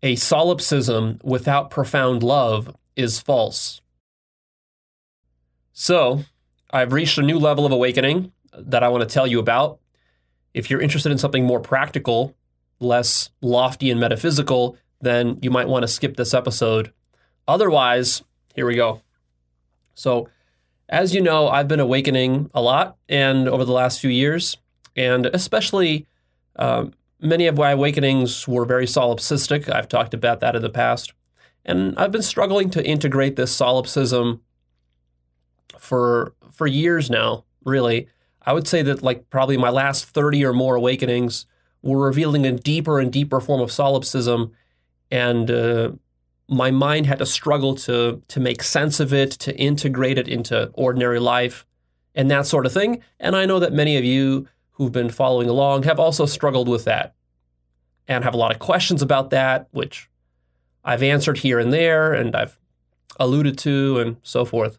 A solipsism without profound love is false. So, I've reached a new level of awakening that I want to tell you about. If you're interested in something more practical, less lofty and metaphysical, then you might want to skip this episode. Otherwise, here we go. So, as you know, I've been awakening a lot and over the last few years, and especially many of my awakenings were very solipsistic. I've talked about that in the past. And I've been struggling to integrate this solipsism for years now, really. I would say that like probably my last 30 or more awakenings were revealing a deeper and deeper form of solipsism, and my mind had to struggle to make sense of it, to integrate it into ordinary life and that sort of thing. And I know that many of you who've been following along have also struggled with that and have a lot of questions about that, which I've answered here and there and I've alluded to and so forth.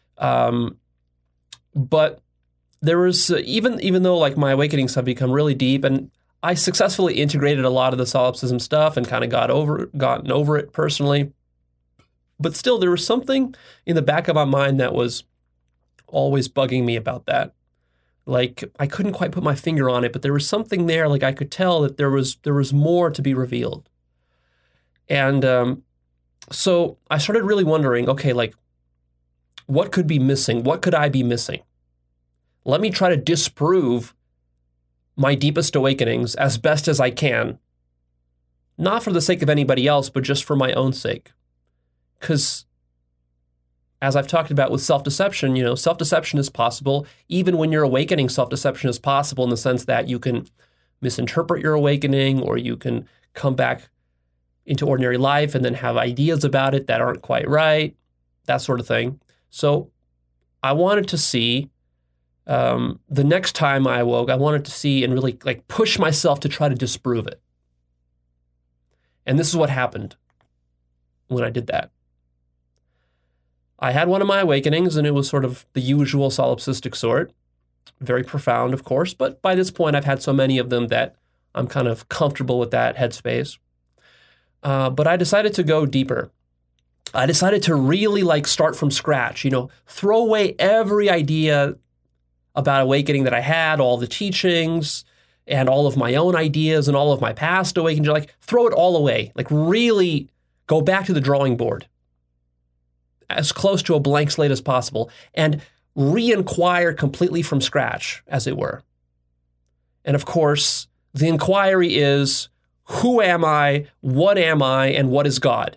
But there was, even though like my awakenings have become really deep and I successfully integrated a lot of the solipsism stuff and kind of gotten over it personally, but still there was something in the back of my mind that was always bugging me about that. Like I couldn't quite put my finger on it, but there was something there. Like I could tell that there was more to be revealed. And so I started really wondering, okay, like what could be missing? What could I be missing? Let me try to disprove my deepest awakenings as best as I can, not for the sake of anybody else, but just for my own sake. Because as I've talked about with self-deception, self-deception is possible. Even when you're awakening, self-deception is possible in the sense that you can misinterpret your awakening, or you can come back into ordinary life and then have ideas about it that aren't quite right, that sort of thing. So I wanted to see, the next time I awoke, I wanted to see and really like push myself to try to disprove it. And this is what happened when I did that. I had one of my awakenings, and it was sort of the usual solipsistic sort, very profound, of course, but by this point I've had so many of them that I'm kind of comfortable with that headspace. But I decided to go deeper. I decided to really like start from scratch, throw away every idea about awakening that I had, all the teachings and all of my own ideas and all of my past awakenings, like throw it all away, like really go back to the drawing board, as close to a blank slate as possible, and re-inquire completely from scratch, as it were. And of course, the inquiry is, who am I, and what is God?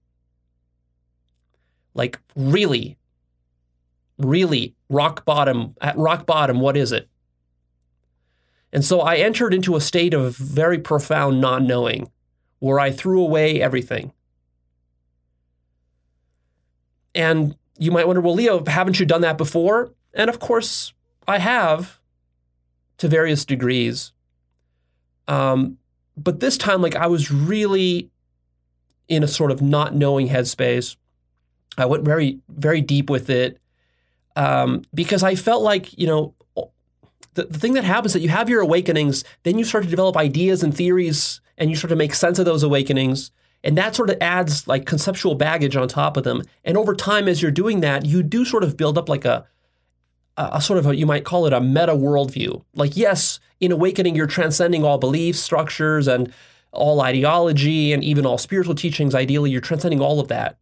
Like really, rock bottom, what is it? And so I entered into a state of very profound non-knowing, where I threw away everything. And you might wonder, well, Leo, haven't you done that before? And of course, I have, to various degrees. But this time, like I was really in a sort of not knowing headspace. I went very, very deep with it. Because I felt like, the thing that happens is that you have your awakenings, then you start to develop ideas and theories, and you start to make sense of those awakenings. And that sort of adds like conceptual baggage on top of them. And over time, as you're doing that, you do sort of build up like a sort of you might call it a meta worldview. Like, yes, in awakening, you're transcending all beliefs, structures, and all ideology, and even all spiritual teachings. Ideally, you're transcending all of that.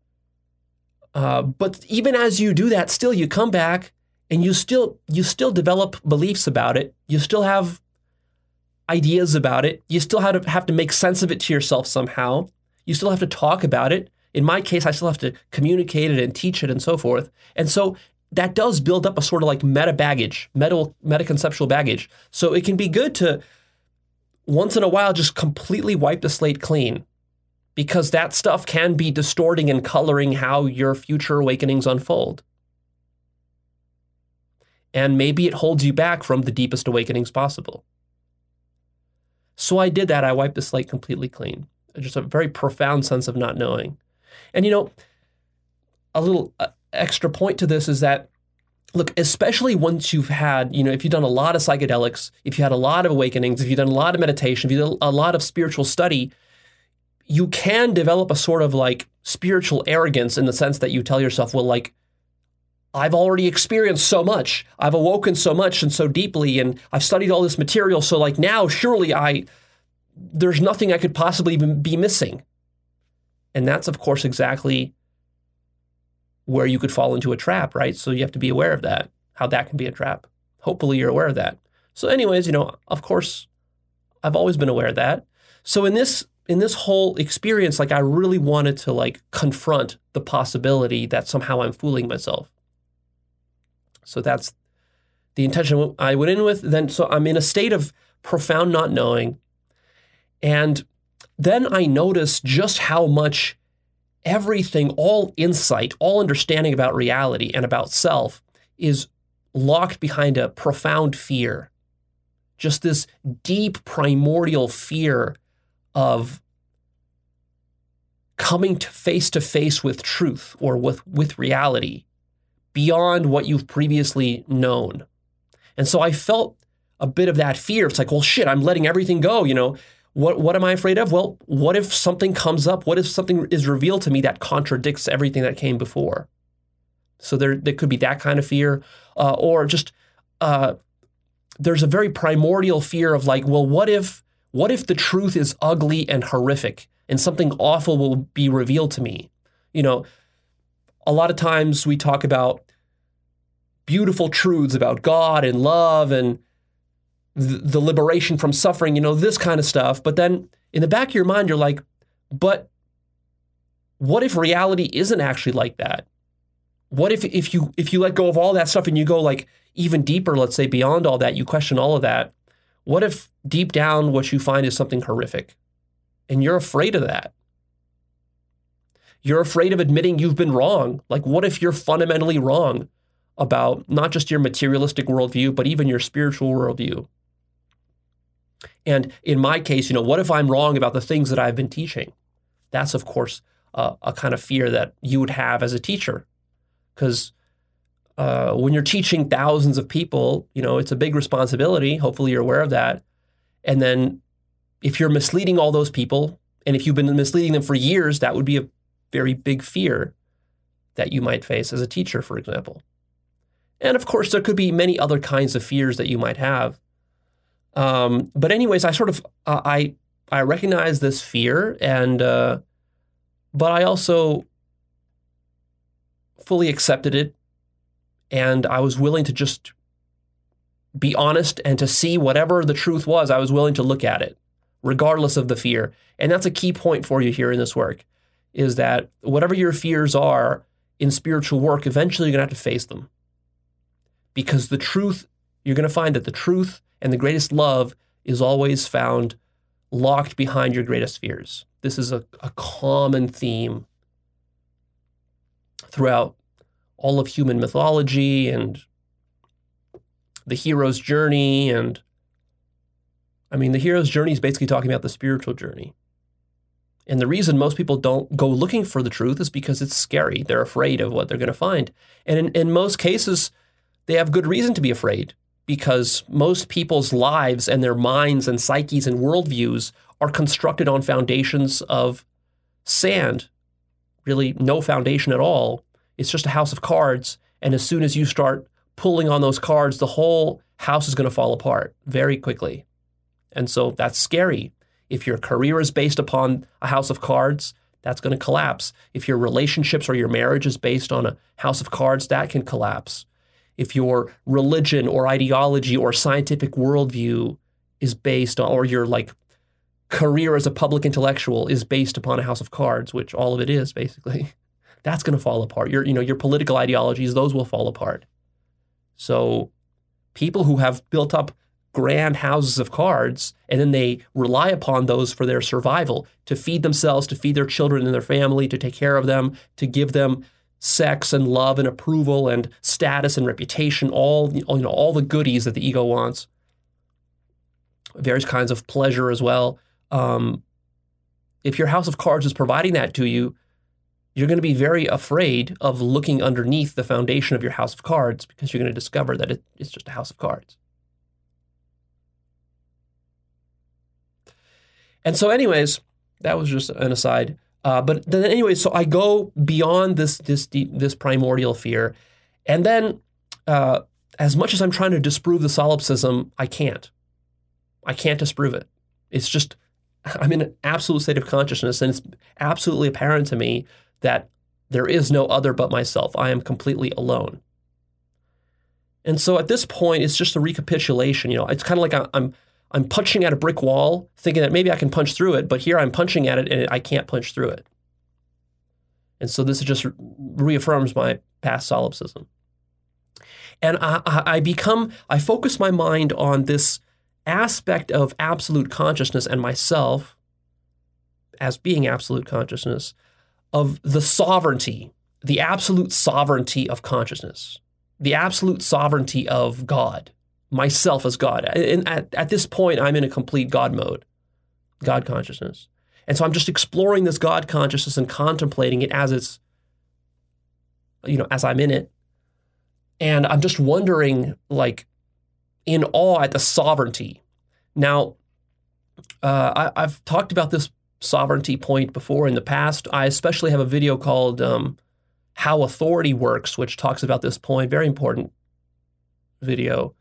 But even as you do that, still you come back and you still develop beliefs about it. You still have ideas about it. You still have to make sense of it to yourself somehow. You still have to talk about it. In my case, I still have to communicate it and teach it and so forth. And so that does build up a sort of like meta conceptual baggage. So it can be good to once in a while just completely wipe the slate clean, because that stuff can be distorting and coloring how your future awakenings unfold. And maybe it holds you back from the deepest awakenings possible. So I did that. I wiped the slate completely clean. Just a very profound sense of not knowing. And a little extra point to this is that, look, especially once you've had, if you've done a lot of psychedelics, if you had a lot of awakenings, if you've done a lot of meditation, if you've done a lot of spiritual study, you can develop a sort of like spiritual arrogance in the sense that you tell yourself, well, like, I've already experienced so much. I've awoken so much and so deeply, and I've studied all this material. So like now, surely there's nothing I could possibly be missing. And that's, of course, exactly where you could fall into a trap, right? So you have to be aware of that, how that can be a trap. Hopefully you're aware of that. So anyways, of course, I've always been aware of that. So in this whole experience, like I really wanted to like confront the possibility that somehow I'm fooling myself. So that's the intention I went in with. Then, so I'm in a state of profound not knowing. And then I noticed just how much everything, all insight, all understanding about reality and about self is locked behind a profound fear. Just this deep primordial fear of coming to face with truth or with reality beyond what you've previously known. And so I felt a bit of that fear. It's like, well, shit, I'm letting everything go. What am I afraid of? Well, what if something comes up? What if something is revealed to me that contradicts everything that came before? So there could be that kind of fear, or just there's a very primordial fear of like, well, what if the truth is ugly and horrific and something awful will be revealed to me? A lot of times we talk about beautiful truths about God and love and the liberation from suffering, this kind of stuff. But then in the back of your mind, you're like, but what if reality isn't actually like that? What if you let go of all that stuff and you go like even deeper, let's say beyond all that, you question all of that. What if deep down what you find is something horrific and you're afraid of that? You're afraid of admitting you've been wrong. Like, what if you're fundamentally wrong about not just your materialistic worldview, but even your spiritual worldview? And in my case, what if I'm wrong about the things that I've been teaching? That's, of course, a kind of fear that you would have as a teacher. Because when you're teaching thousands of people, it's a big responsibility. Hopefully you're aware of that. And then if you're misleading all those people, and if you've been misleading them for years, that would be a very big fear that you might face as a teacher, for example. And of course, there could be many other kinds of fears that you might have. But anyways, I sort of, I recognize this fear, but I also fully accepted it. And I was willing to just be honest and to see whatever the truth was. I was willing to look at it, regardless of the fear. And that's a key point for you here in this work, is that whatever your fears are in spiritual work, eventually you're going to have to face them. Because the truth, you're going to find that the truth and the greatest love is always found locked behind your greatest fears. This is a common theme throughout all of human mythology and the hero's journey. And the hero's journey is basically talking about the spiritual journey. And the reason most people don't go looking for the truth is because it's scary. They're afraid of what they're going to find. And in most cases, they have good reason to be afraid, because most people's lives and their minds and psyches and worldviews are constructed on foundations of sand, really no foundation at all. It's just a house of cards. And as soon as you start pulling on those cards, the whole house is going to fall apart very quickly. And so that's scary. If your career is based upon a house of cards, that's going to collapse. If your relationships or your marriage is based on a house of cards, that can collapse. If your religion or ideology or scientific worldview is based on, or your like career as a public intellectual is based upon a house of cards, which all of it is basically, that's going to fall apart. Your political ideologies, those will fall apart. So people who have built up grand houses of cards, and then they rely upon those for their survival, to feed themselves, to feed their children and their family, to take care of them, to give them sex and love and approval and status and reputation, all the goodies that the ego wants, various kinds of pleasure as well. If your house of cards is providing that to you, you're going to be very afraid of looking underneath the foundation of your house of cards, because you're going to discover that it's just a house of cards. And so anyways, that was just an aside. But then anyway, so I go beyond this primordial fear, and then as much as I'm trying to disprove the solipsism, I can't disprove it. It's just, I'm in an absolute state of consciousness, and it's absolutely apparent to me that there is no other but myself. I am completely alone. And so at this point, it's just a recapitulation. It's kind of like I'm punching at a brick wall, thinking that maybe I can punch through it, but here I'm punching at it and I can't punch through it. And so this just reaffirms my past solipsism. And I focus my mind on this aspect of absolute consciousness and myself as being absolute consciousness, of the sovereignty, the absolute sovereignty of consciousness, the absolute sovereignty of God, myself as God. And at this point, I'm in a complete God mode, God consciousness. And so I'm just exploring this God consciousness and contemplating it as it's, as I'm in it. And I'm just wondering, like, in awe at the sovereignty. Now, I've talked about this sovereignty point before in the past. I especially have a video called How Authority Works, which talks about this point. Very important video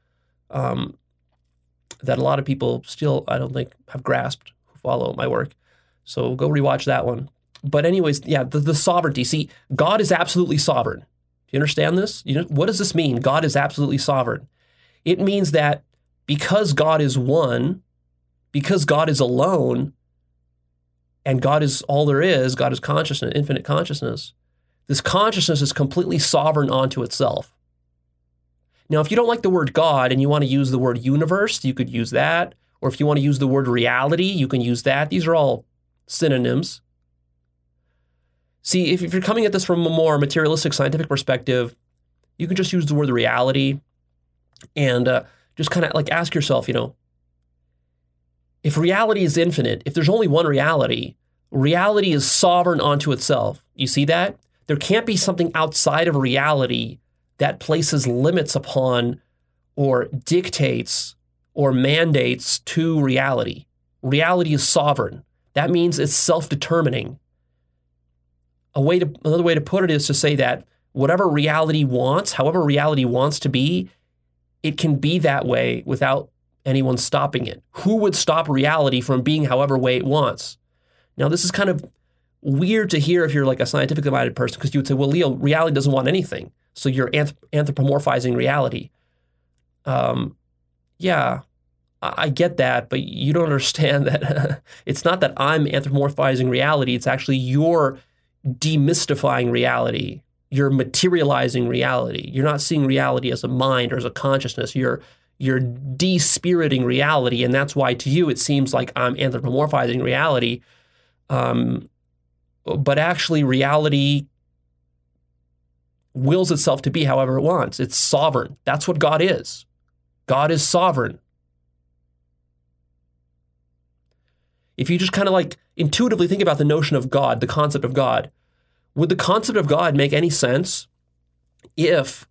that a lot of people still, I don't think, have grasped who follow my work. So go rewatch that one. But anyways, yeah, the sovereignty. See, God is absolutely sovereign. Do you understand this? What does this mean? God is absolutely sovereign. It means that because God is one, because God is alone, and God is all there is, God is consciousness, infinite consciousness, this consciousness is completely sovereign onto itself. Now, if you don't like the word God and you want to use the word universe, you could use that. Or if you want to use the word reality, you can use that. These are all synonyms. See, if you're coming at this from a more materialistic scientific perspective, you can just use the word reality and just kind of like ask yourself, if reality is infinite, if there's only one reality, reality is sovereign onto itself. You see that? There can't be something outside of reality that places limits upon or dictates or mandates to reality. Reality is sovereign. That means it's self-determining. Another way to put it is to say that whatever reality wants, however reality wants to be, it can be that way without anyone stopping it. Who would stop reality from being however way it wants? Now, this is kind of weird to hear if you're like a scientifically minded person, because you would say, well, Leo, reality doesn't want anything. So you're anthropomorphizing reality. Yeah, I get that, but you don't understand that it's not that I'm anthropomorphizing reality. It's actually you're demystifying reality. You're materializing reality. You're not seeing reality as a mind or as a consciousness. You're de-spiriting reality, and that's why to you it seems like I'm anthropomorphizing reality. But actually, reality wills itself to be however it wants. It's sovereign. That's what God is. God is sovereign. If you just kind of like intuitively think about the notion of God, the concept of God, would the concept of God make any sense if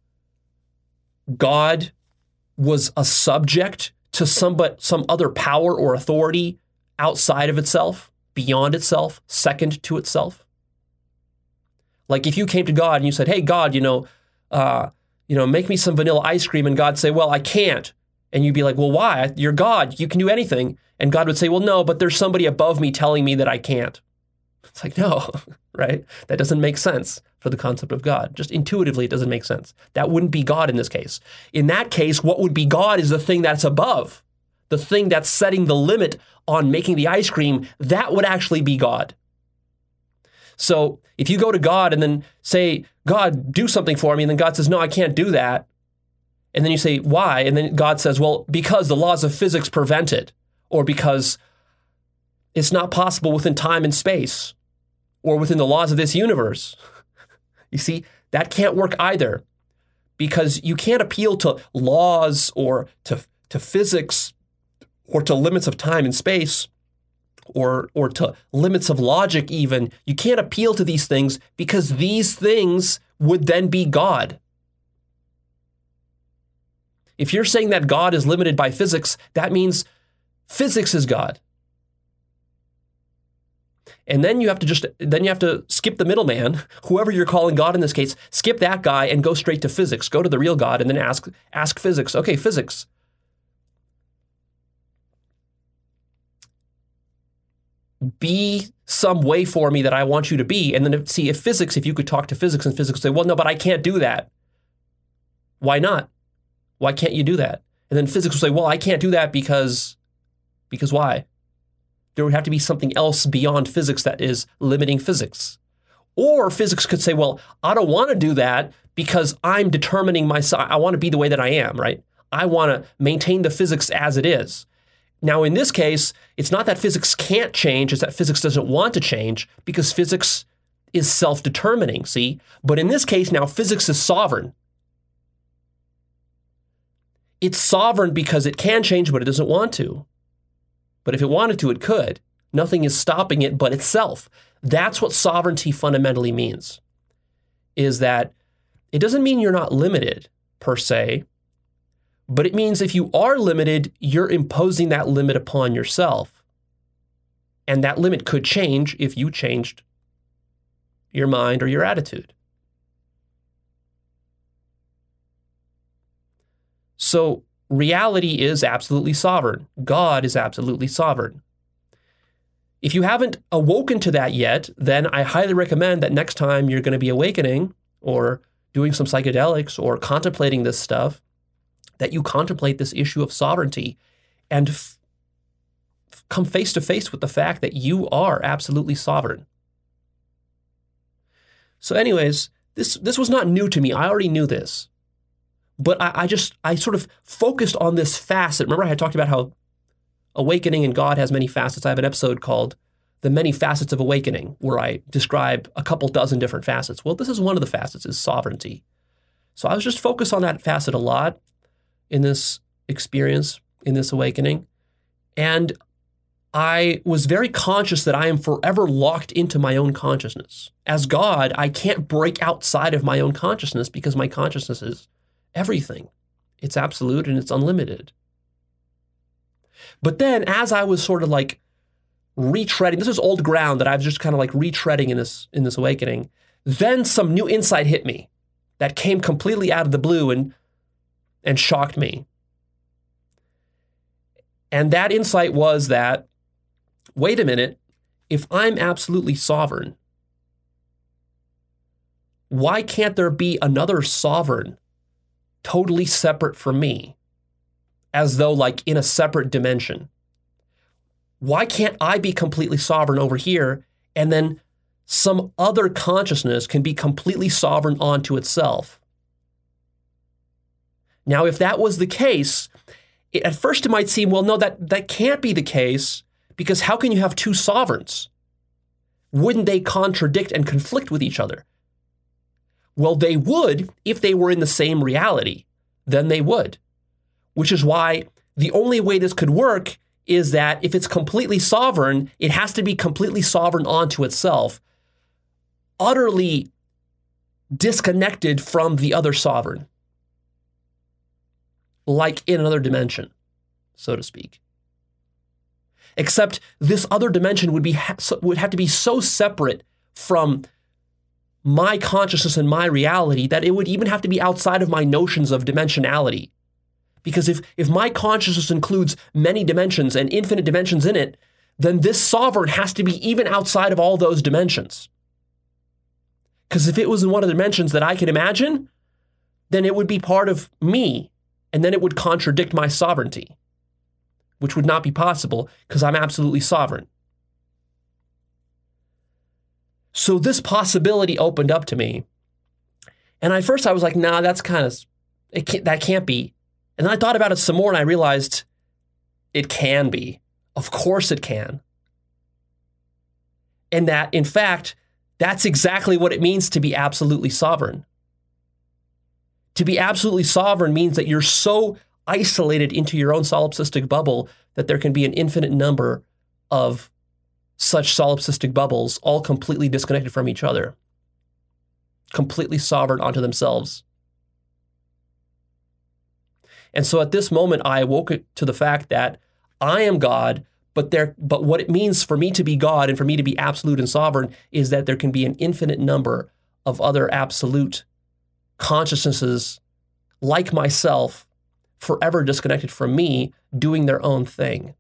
God was a subject to some other power or authority outside of itself, beyond itself, second to itself? Like if you came to God and you said, hey, God, make me some vanilla ice cream, and God say, well, I can't. And you'd be like, well, why? You're God. You can do anything. And God would say, well, no, but there's somebody above me telling me that I can't. It's like, no, right? That doesn't make sense for the concept of God. Just intuitively, it doesn't make sense. That wouldn't be God in this case. In that case, what would be God is the thing that's above, the thing that's setting the limit on making the ice cream. That would actually be God. So if you go to God and then say, God, do something for me, and then God says, no, I can't do that. And then you say, why? And then God says, well, because the laws of physics prevent it, or because it's not possible within time and space, or within the laws of this universe. You see, that can't work either, because you can't appeal to laws or to physics or to limits of time and space or to limits of logic even. You can't appeal to these things because these things would then be God. If you're saying that God is limited by physics, that means physics is God. And then you have to skip the middleman, whoever you're calling God in this case, skip that guy and go straight to physics. Go to the real God and then ask physics. Okay, physics. Be some way for me that I want you to be. And then see if you could talk to physics, and physics say, well, no, but I can't do that. Why not? Why can't you do that? And then physics will say, well, I can't do that because why? There would have to be something else beyond physics that is limiting physics. Or physics could say, well, I don't want to do that because I'm determining myself. I want to be the way that I am, right? I want to maintain the physics as it is. Now, in this case, it's not that physics can't change, it's that physics doesn't want to change because physics is self-determining, see? But in this case now, physics is sovereign. It's sovereign because it can change, but it doesn't want to. But if it wanted to, it could. Nothing is stopping it but itself. That's what sovereignty fundamentally means, is that it doesn't mean you're not limited, per se, but it means if you are limited, you're imposing that limit upon yourself. And that limit could change if you changed your mind or your attitude. So reality is absolutely sovereign. God is absolutely sovereign. If you haven't awoken to that yet, then I highly recommend that next time you're going to be awakening or doing some psychedelics or contemplating this stuff, that you contemplate this issue of sovereignty and come face to face with the fact that you are absolutely sovereign. So anyways, this was not new to me. I already knew this. But I sort of focused on this facet. Remember I talked about how awakening and God has many facets. I have an episode called The Many Facets of Awakening, where I describe a couple dozen different facets. Well, this is one of the facets, is sovereignty. So I was just focused on that facet a lot in this experience, in this awakening. And I was very conscious that I am forever locked into my own consciousness. As God, I can't break outside of my own consciousness because my consciousness is everything. It's absolute and it's unlimited. But then as I was sort of like retreading, this is old ground that I was just kind of like retreading in this awakening, then some new insight hit me that came completely out of the blue and shocked me. And that insight was that, wait a minute, if I'm absolutely sovereign, why can't there be another sovereign totally separate from me, as though like in a separate dimension? Why can't I be completely sovereign over here and then some other consciousness can be completely sovereign onto itself? Now, if that was the case, at first it might seem, well, no, that can't be the case, because how can you have two sovereigns? Wouldn't they contradict and conflict with each other? Well, they would if they were in the same reality. Then they would. Which is why the only way this could work is that if it's completely sovereign, it has to be completely sovereign onto itself, utterly disconnected from the other sovereign, like in another dimension, so to speak. Except this other dimension would have to be so separate from my consciousness and my reality that it would even have to be outside of my notions of dimensionality. Because if my consciousness includes many dimensions and infinite dimensions in it, then this sovereign has to be even outside of all those dimensions. Because if it was in one of the dimensions that I could imagine, then it would be part of me, and then it would contradict my sovereignty, which would not be possible because I'm absolutely sovereign. So this possibility opened up to me. And at first I was like, nah, that can't be. And then I thought about it some more and I realized it can be. Of course it can. And that, in fact, that's exactly what it means to be absolutely sovereign. To be absolutely sovereign means that you're so isolated into your own solipsistic bubble that there can be an infinite number of such solipsistic bubbles, all completely disconnected from each other, completely sovereign onto themselves. And so at this moment, I awoke to the fact that I am God, But what it means for me to be God and for me to be absolute and sovereign is that there can be an infinite number of other absolute consciousnesses like myself, forever disconnected from me, doing their own thing.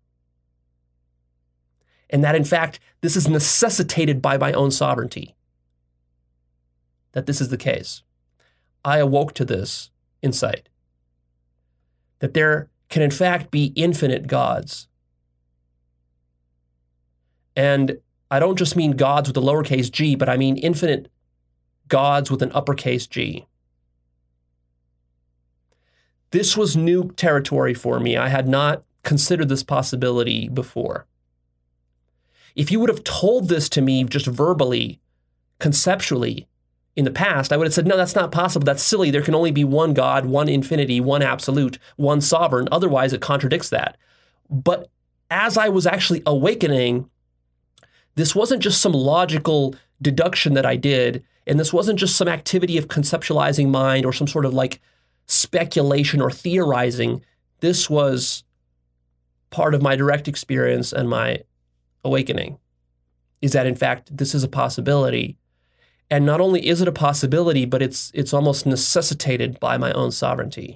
And that, in fact, this is necessitated by my own sovereignty, that this is the case. I awoke to this insight, that there can, in fact, be infinite gods. And I don't just mean gods with a lowercase g, but I mean infinite gods with an uppercase G. This was new territory for me. I had not considered this possibility before. If you would have told this to me just verbally, conceptually, in the past, I would have said, no, that's not possible. That's silly. There can only be one God, one infinity, one absolute, one sovereign. Otherwise, it contradicts that. But as I was actually awakening, this wasn't just some logical deduction that I did, and this wasn't just some activity of conceptualizing mind or some sort of like speculation or theorizing. This was part of my direct experience and my awakening, is that in fact, this is a possibility. And not only is it a possibility, but it's almost necessitated by my own sovereignty.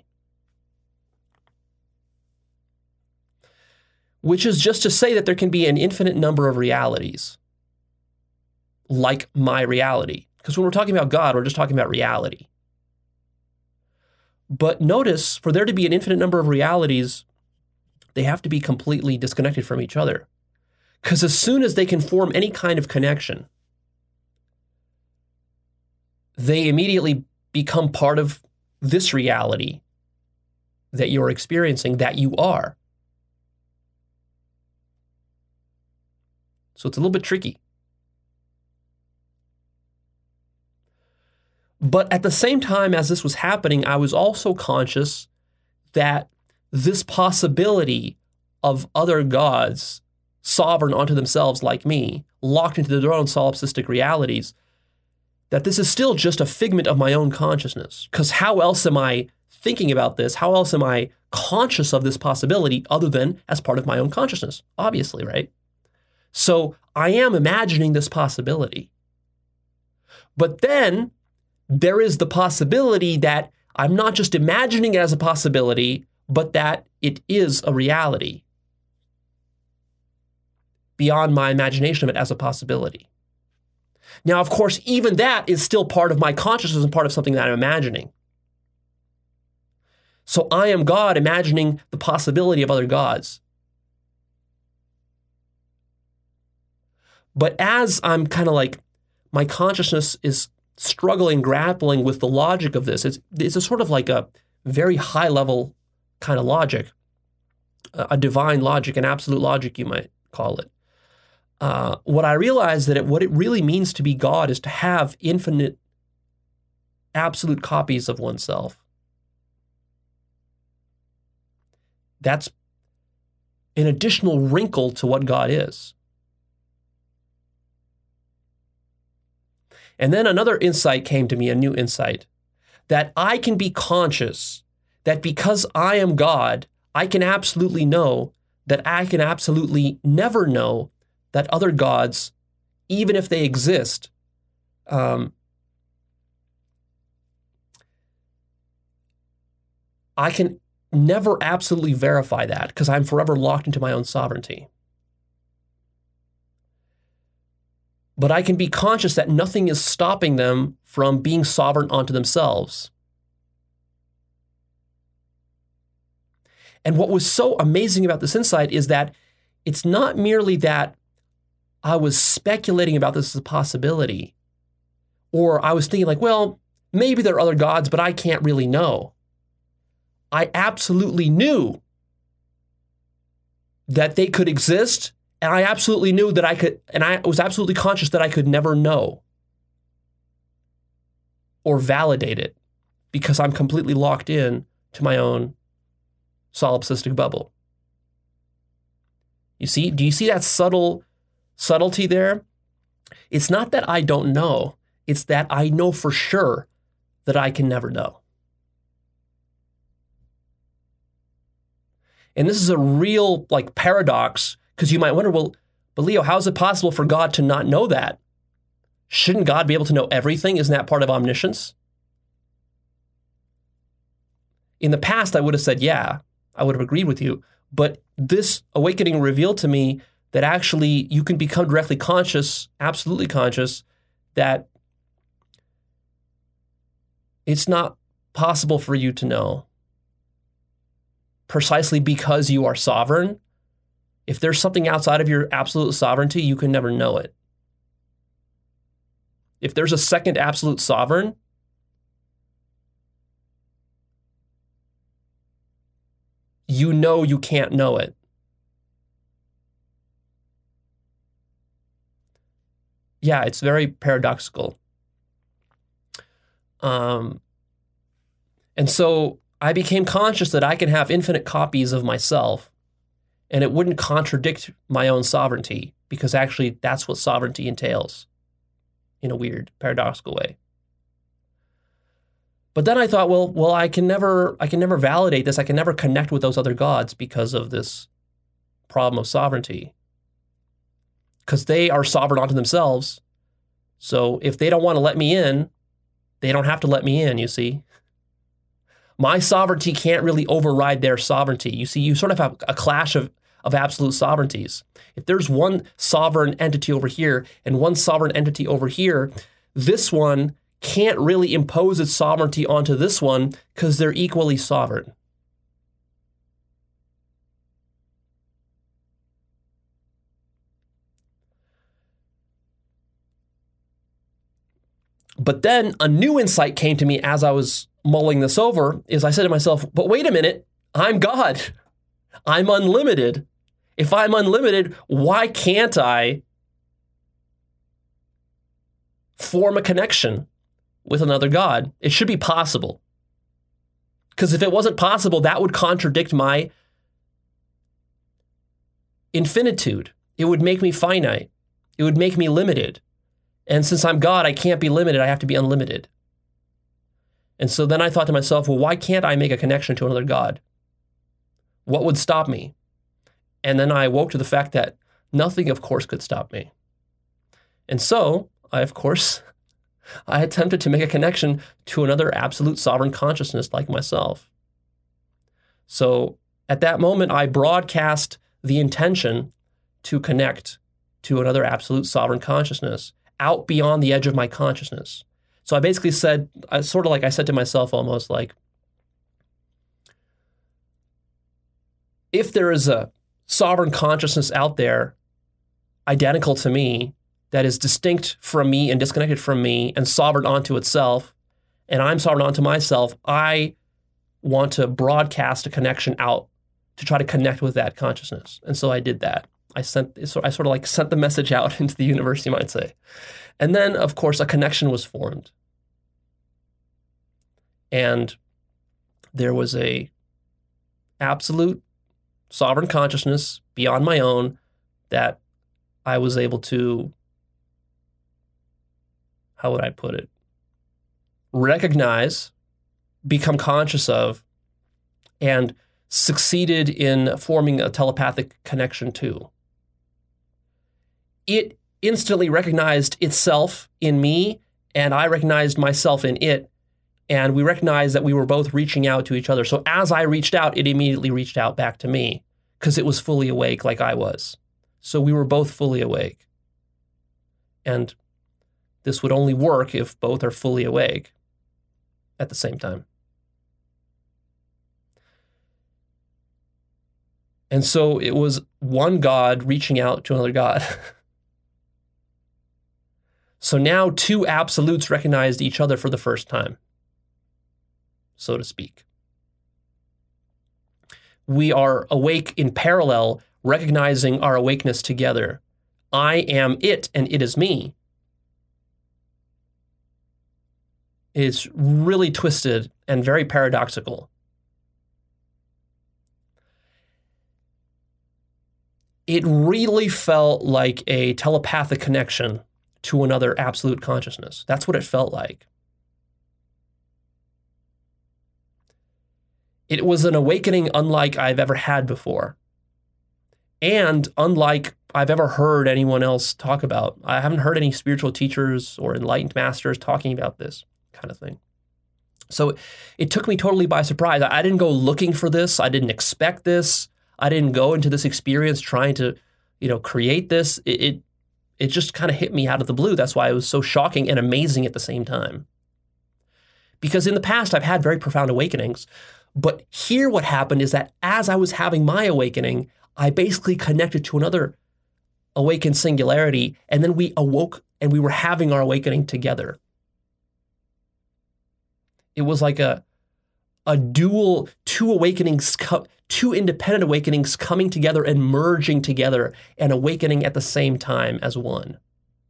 Which is just to say that there can be an infinite number of realities, like my reality. Because when we're talking about God, we're just talking about reality. But notice, for there to be an infinite number of realities, they have to be completely disconnected from each other. Because as soon as they can form any kind of connection, they immediately become part of this reality that you're experiencing, that you are. So it's a little bit tricky. But at the same time as this was happening, I was also conscious that this possibility of other gods, sovereign unto themselves like me, locked into their own solipsistic realities, that this is still just a figment of my own consciousness. Because how else am I thinking about this? How else am I conscious of this possibility other than as part of my own consciousness? Obviously, right? So I am imagining this possibility. But then there is the possibility that I'm not just imagining it as a possibility, but that it is a reality beyond my imagination of it as a possibility. Now, of course, even that is still part of my consciousness and part of something that I'm imagining. So I am God imagining the possibility of other gods. But as I'm kind of like, my consciousness is struggling, grappling with the logic of this, it's a sort of like a very high level kind of logic, a divine logic, an absolute logic, you might call it. What I realized that what it really means to be God is to have infinite, absolute copies of oneself. That's an additional wrinkle to what God is. And then another insight came to me, a new insight, that I can be conscious that because I am God, I can absolutely know that I can absolutely never know that other gods, even if they exist, I can never absolutely verify that because I'm forever locked into my own sovereignty. But I can be conscious that nothing is stopping them from being sovereign unto themselves. And what was so amazing about this insight is that it's not merely that I was speculating about this as a possibility, or I was thinking like, well, maybe there are other gods, but I can't really know. I absolutely knew that they could exist, and I absolutely knew that I could, and I was absolutely conscious that I could never know or validate it because I'm completely locked in to my own solipsistic bubble. You see, do you see that subtlety there? It's not that I don't know, it's that I know for sure that I can never know. And this is a real like paradox Because you might wonder, well, but Leo, how is it possible for God to not know that? Shouldn't God be able to know everything? Isn't that part of omniscience? In the past, I would have said, yeah, I would have agreed with you. But this awakening revealed to me that actually you can become directly conscious, absolutely conscious, that it's not possible for you to know. Precisely because you are sovereign. If there's something outside of your absolute sovereignty, you can never know it. If there's a second absolute sovereign, you know you can't know it. Yeah, it's very paradoxical. And so I became conscious that I can have infinite copies of myself, and it wouldn't contradict my own sovereignty, because actually that's what sovereignty entails in a weird, paradoxical way. But then I thought, well, I can never validate this. I can never connect with those other gods because of this problem of sovereignty. Because they are sovereign unto themselves. So if they don't want to let me in, they don't have to let me in, you see. My sovereignty can't really override their sovereignty. You see, you sort of have a clash of absolute sovereignties. If there's one sovereign entity over here and one sovereign entity over here, this one can't really impose its sovereignty onto this one because they're equally sovereign. But then a new insight came to me as I was mulling this over, is I said to myself, but wait a minute, I'm God. I'm unlimited. If I'm unlimited, why can't I form a connection with another God? It should be possible. Because if it wasn't possible, that would contradict my infinitude. It would make me finite. It would make me limited. And since I'm God, I can't be limited. I have to be unlimited. And so then I thought to myself, well, why can't I make a connection to another God? What would stop me? And then I woke to the fact that nothing, of course, could stop me. And so I attempted to make a connection to another absolute sovereign consciousness like myself. So at that moment, I broadcast the intention to connect to another absolute sovereign consciousness out beyond the edge of my consciousness. So I basically said, I said to myself almost like, if there is a sovereign consciousness out there identical to me, that is distinct from me and disconnected from me and sovereign onto itself, and I'm sovereign onto myself, I want to broadcast a connection out to try to connect with that consciousness. And so I did that. I sent the message out into the universe, you might say. And then, of course, a connection was formed. And there was a absolute sovereign consciousness beyond my own that I was able to, how would I put it, recognize, become conscious of, and succeeded in forming a telepathic connection to. It instantly recognized itself in me, and I recognized myself in it, and we recognized that we were both reaching out to each other. So as I reached out, it immediately reached out back to me because it was fully awake like I was. So we were both fully awake. And this would only work if both are fully awake at the same time. And so it was one God reaching out to another God. So now two absolutes recognized each other for the first time, so to speak. We are awake in parallel, recognizing our awakeness together. I am it, and it is me. It's really twisted and very paradoxical. It really felt like a telepathic connection to another absolute consciousness. That's what it felt like. It was an awakening unlike I've ever had before. And unlike I've ever heard anyone else talk about, I haven't heard any spiritual teachers or enlightened masters talking about this kind of thing. So it took me totally by surprise. I didn't go looking for this. I didn't expect this. I didn't go into this experience trying to, create this. It just kind of hit me out of the blue. That's why it was so shocking and amazing at the same time. Because in the past, I've had very profound awakenings. But here what happened is that as I was having my awakening, I basically connected to another awakened singularity, and then we awoke and we were having our awakening together. It was like a dual, two independent awakenings coming together and merging together and awakening at the same time as one.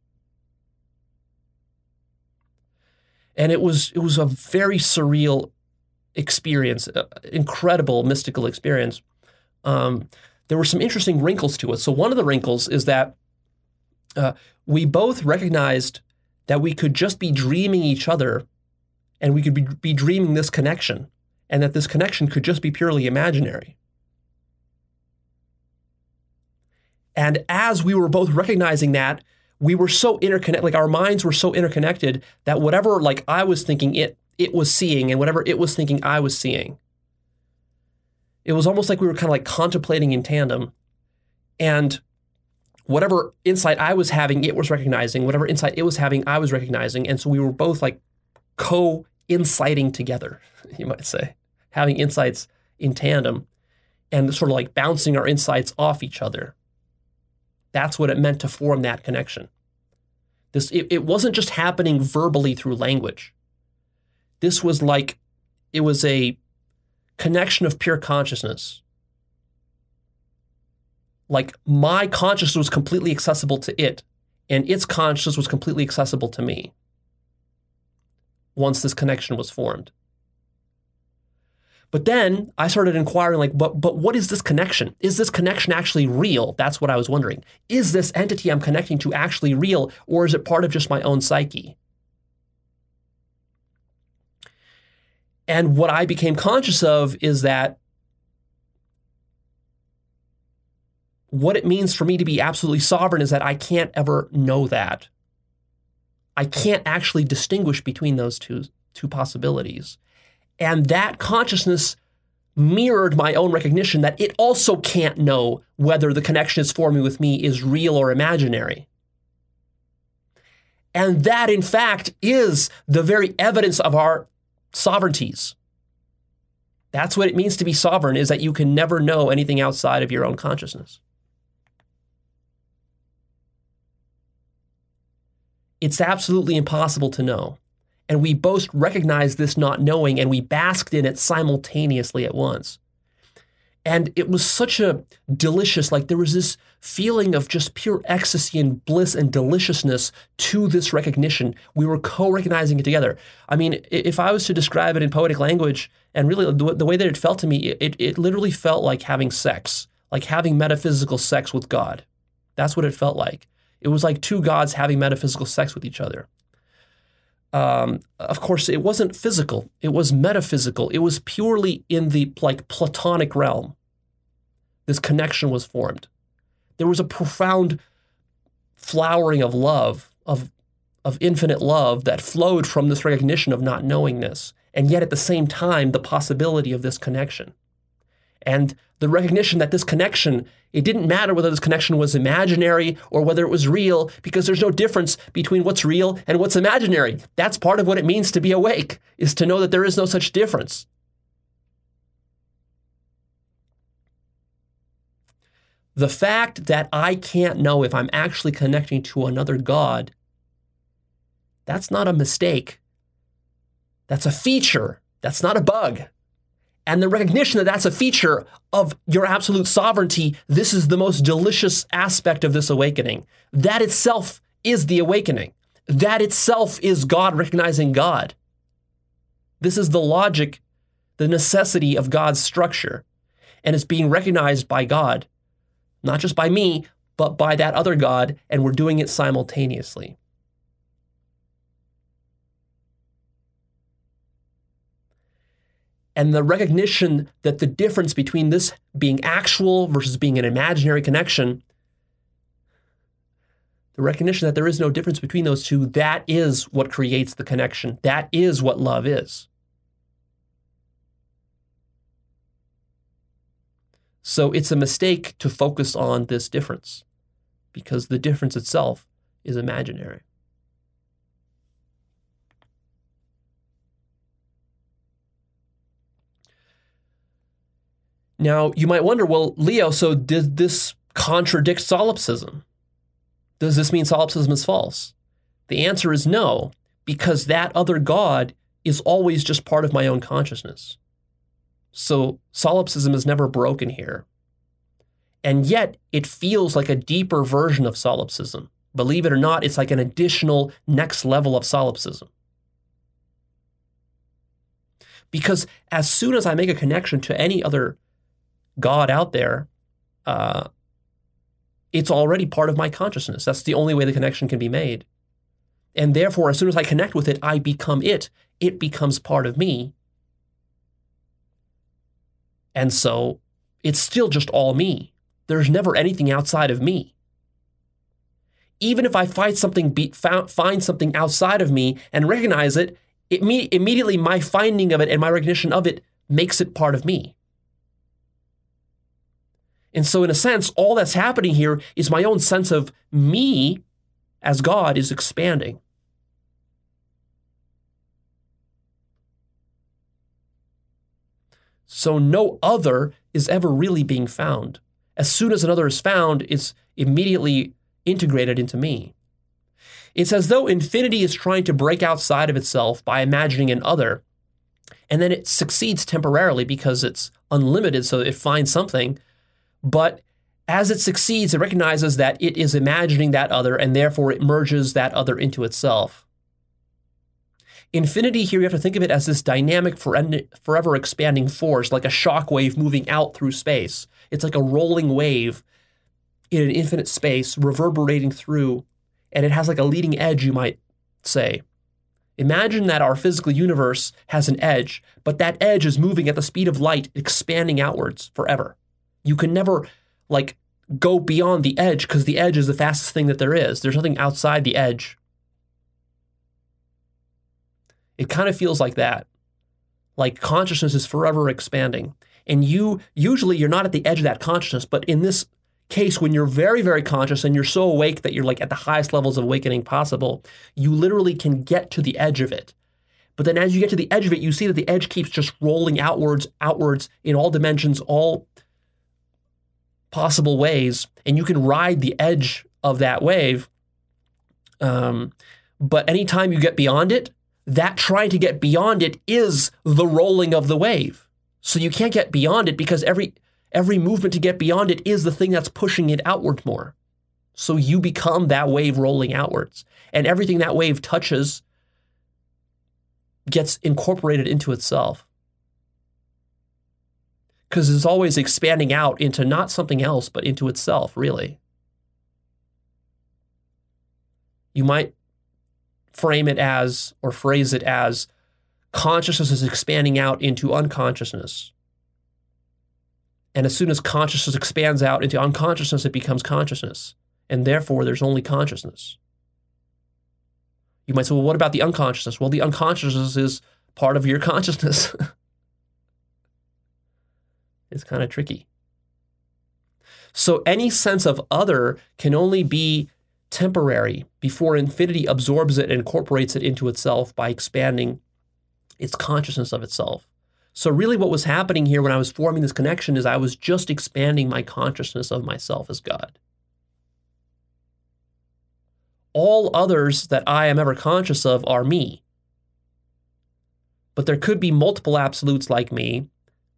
And it was a very surreal experience, incredible mystical experience. There were some interesting wrinkles to it. So one of the wrinkles is that we both recognized that we could just be dreaming each other, and we could be dreaming this connection, and that this connection could just be purely imaginary. And as we were both recognizing that, we were so interconnected, like our minds were so interconnected that whatever like I was thinking it was seeing, and whatever it was thinking I was seeing. It was almost like we were kind of like contemplating in tandem, and whatever insight I was having, it was recognizing. Whatever insight it was having, I was recognizing. And so we were both like co-inciting together, you might say, having insights in tandem and sort of like bouncing our insights off each other. That's what it meant to form that connection. It wasn't just happening verbally through language. This was like, it was a connection of pure consciousness. Like my consciousness was completely accessible to it, and its consciousness was completely accessible to me once this connection was formed. But then I started inquiring, like, but what is this connection? Is this connection actually real? That's what I was wondering. Is this entity I'm connecting to actually real, or is it part of just my own psyche? And what I became conscious of is that what it means for me to be absolutely sovereign is that I can't ever know that. I can't actually distinguish between those two possibilities. And that consciousness mirrored my own recognition that it also can't know whether the connection it's forming with me is real or imaginary. And that, in fact, is the very evidence of our sovereignties. That's what it means to be sovereign, is that you can never know anything outside of your own consciousness. It's absolutely impossible to know. And we both recognized this not knowing, and we basked in it simultaneously at once. And it was such a delicious, like there was this feeling of just pure ecstasy and bliss and deliciousness to this recognition. We were co-recognizing it together. I mean, if I was to describe it in poetic language, and really the way that it felt to me, it literally felt like having sex, like having metaphysical sex with God. That's what it felt like. It was like two gods having metaphysical sex with each other. Of course, it wasn't physical. It was metaphysical. It was purely in the like Platonic realm. This connection was formed. There was a profound flowering of love, of infinite love that flowed from this recognition of not knowingness, and yet at the same time, the possibility of this connection. And the recognition that this connection, it didn't matter whether this connection was imaginary or whether it was real, because there's no difference between what's real and what's imaginary. That's part of what it means to be awake, is to know that there is no such difference. The fact that I can't know if I'm actually connecting to another God, that's not a mistake. That's a feature. That's not a bug. And the recognition that that's a feature of your absolute sovereignty, this is the most delicious aspect of this awakening. That itself is the awakening. That itself is God recognizing God. This is the logic, the necessity of God's structure. And it's being recognized by God, not just by me, but by that other God, and we're doing it simultaneously. And the recognition that the difference between this being actual versus being an imaginary connection, the recognition that there is no difference between those two, that is what creates the connection. That is what love is. So it's a mistake to focus on this difference because the difference itself is imaginary. Now, you might wonder, well, Leo, so did this contradict solipsism? Does this mean solipsism is false? The answer is no, because that other God is always just part of my own consciousness. So solipsism is never broken here. And yet, it feels like a deeper version of solipsism. Believe it or not, it's like an additional next level of solipsism. Because as soon as I make a connection to any other God out there, it's already part of my consciousness. That's the only way the connection can be made. And therefore, as soon as I connect with it, I become it. It becomes part of me. And so it's still just all me. There's never anything outside of me. Even if I find something outside of me and recognize it, immediately my finding of it and my recognition of it makes it part of me. And so in a sense, all that's happening here is my own sense of me as God is expanding. So no other is ever really being found. As soon as another is found, it's immediately integrated into me. It's as though infinity is trying to break outside of itself by imagining an other, and then it succeeds temporarily because it's unlimited, so it finds something. But as it succeeds, it recognizes that it is imagining that other, and therefore it merges that other into itself. Infinity here, you have to think of it as this dynamic, forever expanding force, like a shock wave moving out through space. It's like a rolling wave in an infinite space, reverberating through, and it has like a leading edge, you might say. Imagine that our physical universe has an edge, but that edge is moving at the speed of light, expanding outwards forever. You can never go beyond the edge because the edge is the fastest thing that there is. There's nothing outside the edge. It kind of feels like that. Like consciousness is forever expanding. And usually you're not at the edge of that consciousness, but in this case, when you're very, very conscious and you're so awake that you're like at the highest levels of awakening possible, you literally can get to the edge of it. But then as you get to the edge of it, you see that the edge keeps just rolling outwards in all dimensions, all possible ways, and you can ride the edge of that wave. But anytime you get beyond it, that trying to get beyond it is the rolling of the wave. So you can't get beyond it because every movement to get beyond it is the thing that's pushing it outward more. So you become that wave rolling outwards. And everything that wave touches gets incorporated into itself. Because it's always expanding out into not something else, but into itself, really. You might frame it as, or phrase it as, consciousness is expanding out into unconsciousness. And as soon as consciousness expands out into unconsciousness, it becomes consciousness. And therefore, there's only consciousness. You might say, well, what about the unconsciousness? Well, the unconsciousness is part of your consciousness. It's kind of tricky. So any sense of other can only be temporary before infinity absorbs it and incorporates it into itself by expanding its consciousness of itself. So really what was happening here when I was forming this connection is I was just expanding my consciousness of myself as God. All others that I am ever conscious of are me. But there could be multiple absolutes like me.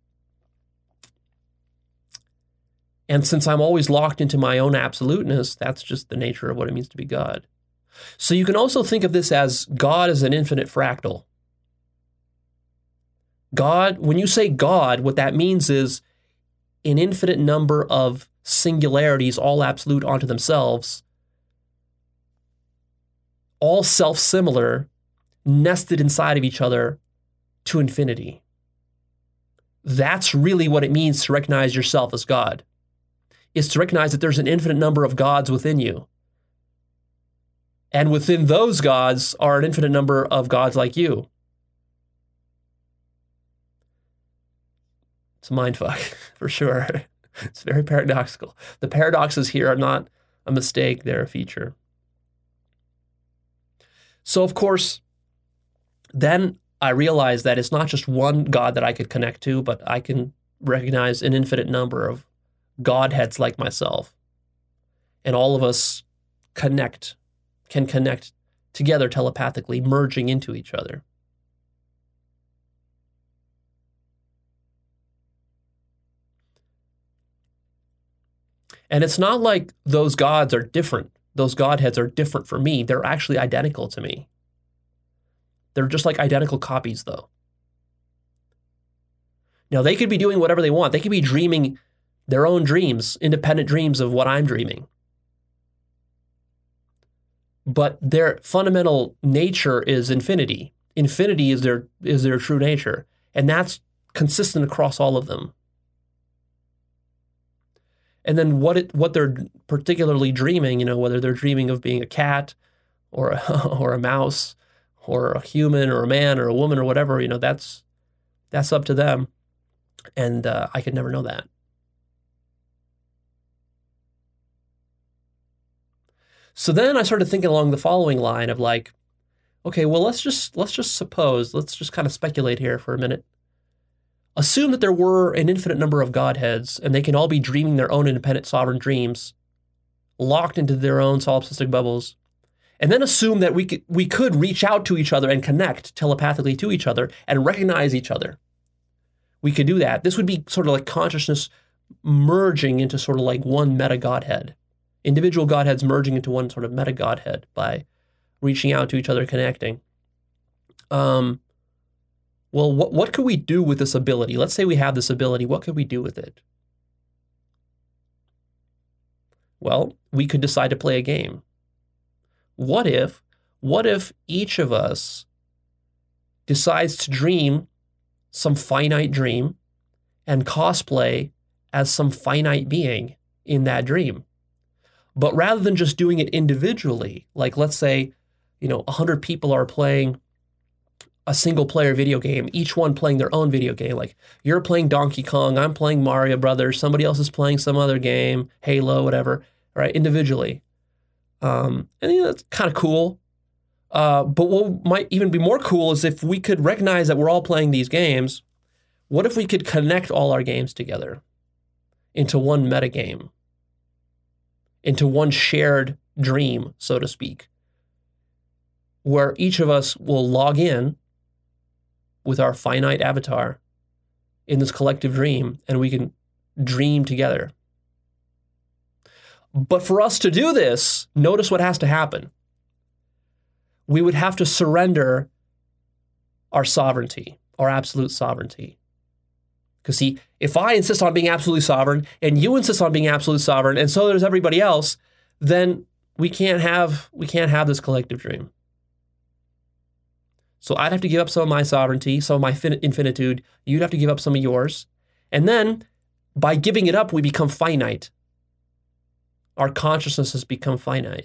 And since I'm always locked into my own absoluteness, that's just the nature of what it means to be God. So you can also think of this as God as an infinite fractal. God, when you say God, what that means is an infinite number of singularities, all absolute onto themselves, all self-similar, nested inside of each other to infinity. That's really what it means to recognize yourself as God. Is to recognize that there's an infinite number of gods within you. And within those gods are an infinite number of gods like you. It's a mindfuck, for sure. It's very paradoxical. The paradoxes here are not a mistake, they're a feature. So, of course, then I realized that it's not just one God that I could connect to, but I can recognize an infinite number of Godheads like myself. And all of us can connect together telepathically, merging into each other. And it's not like those gods are different. Those Godheads are different for me. They're actually identical to me. They're just like identical copies, though. Now, they could be doing whatever they want. They could be dreaming their own dreams, independent dreams of what I'm dreaming. But their fundamental nature is infinity. Infinity is their true nature. And that's consistent across all of them. And then what they're particularly dreaming, whether they're dreaming of being a cat or a mouse or a human or a man or a woman or whatever, that's up to them. And I could never know that. So then I started thinking along the following line of like, okay, well, let's just suppose, let's just kind of speculate here for a minute. Assume that there were an infinite number of Godheads, and they can all be dreaming their own independent sovereign dreams, locked into their own solipsistic bubbles. And then assume that we could reach out to each other and connect telepathically to each other and recognize each other. We could do that. This would be sort of like consciousness merging into sort of like one meta-Godhead. Individual Godheads merging into one sort of meta-Godhead by reaching out to each other, connecting. Well, what could we do with this ability? Let's say we have this ability. What could we do with it? Well, we could decide to play a game. What if each of us decides to dream some finite dream and cosplay as some finite being in that dream? But rather than just doing it individually, like let's say, 100 people are playing a single player video game, each one playing their own video game. Like you're playing Donkey Kong, I'm playing Mario Brothers, somebody else is playing some other game, Halo, whatever, right? Individually. And that's kind of cool. But what might even be more cool is if we could recognize that we're all playing these games. What if we could connect all our games together into one metagame, into one shared dream, so to speak, where each of us will log in with our finite avatar in this collective dream, and we can dream together. But for us to do this, notice what has to happen. We would have to surrender our sovereignty, our absolute sovereignty. Because see, if I insist on being absolutely sovereign, and you insist on being absolutely sovereign, and so does everybody else, then we can't have this collective dream. So I'd have to give up some of my sovereignty, some of my infinitude. You'd have to give up some of yours. And then by giving it up, we become finite. Our consciousness has become finite.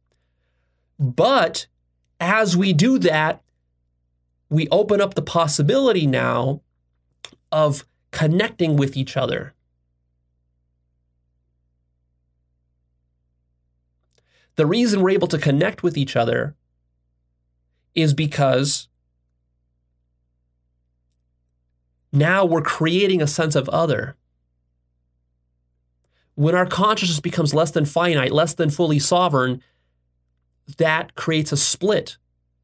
But as we do that, we open up the possibility now of connecting with each other. The reason we're able to connect with each other is because now we're creating a sense of other. When our consciousness becomes less than finite, less than fully sovereign, that creates a split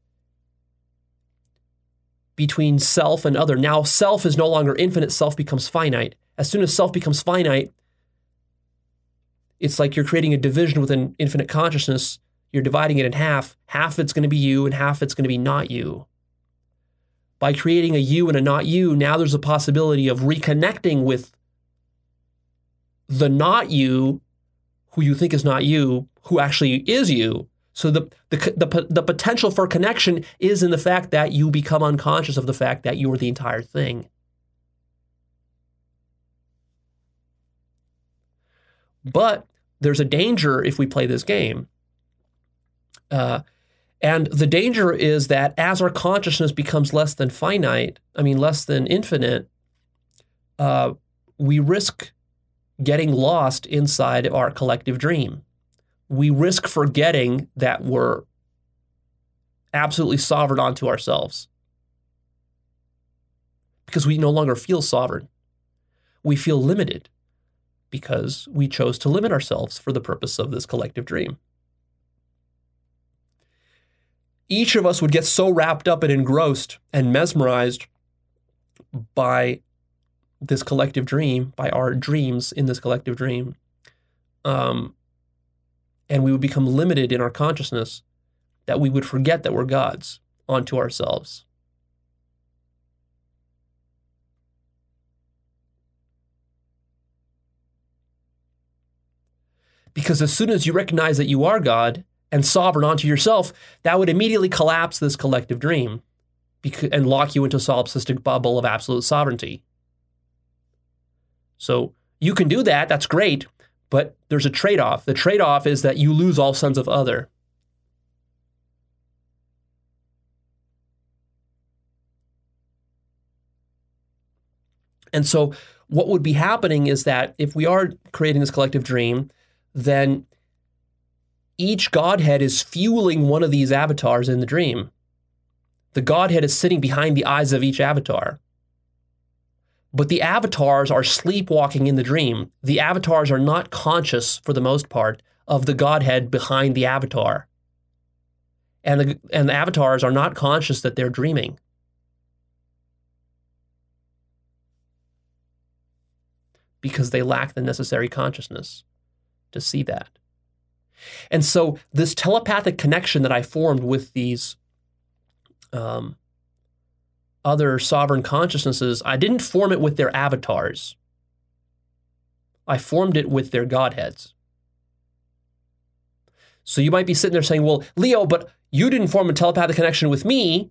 between self and other. Now, self is no longer infinite, self becomes finite. As soon as self becomes finite, it's like you're creating a division within infinite consciousness. You're dividing it in half. Half of it's going to be you and half of it's going to be not you. By creating a you and a not you, now there's a possibility of reconnecting with the not you, who you think is not you, who actually is you. So the potential for connection is in the fact that you become unconscious of the fact that you are the entire thing. But there's a danger if we play this game. And the danger is that as our consciousness becomes less than infinite, we risk getting lost inside of our collective dream. We risk forgetting that we're absolutely sovereign onto ourselves. Because we no longer feel sovereign. We feel limited because we chose to limit ourselves for the purpose of this collective dream. Each of us would get so wrapped up and engrossed and mesmerized by this collective dream, by our dreams in this collective dream, and we would become limited in our consciousness that we would forget that we're gods onto ourselves. Because as soon as you recognize that you are God and sovereign onto yourself, that would immediately collapse this collective dream and lock you into a solipsistic bubble of absolute sovereignty. So you can do that, that's great, but there's a trade-off. The trade-off is that you lose all sense of other. And so what would be happening is that if we are creating this collective dream, then each Godhead is fueling one of these avatars in the dream. The Godhead is sitting behind the eyes of each avatar. But the avatars are sleepwalking in the dream. The avatars are not conscious, for the most part, of the Godhead behind the avatar. And the avatars are not conscious that they're dreaming. Because they lack the necessary consciousness to see that. And so this telepathic connection that I formed with these other sovereign consciousnesses, I didn't form it with their avatars. I formed it with their Godheads. So you might be sitting there saying, well, Leo, but you didn't form a telepathic connection with me.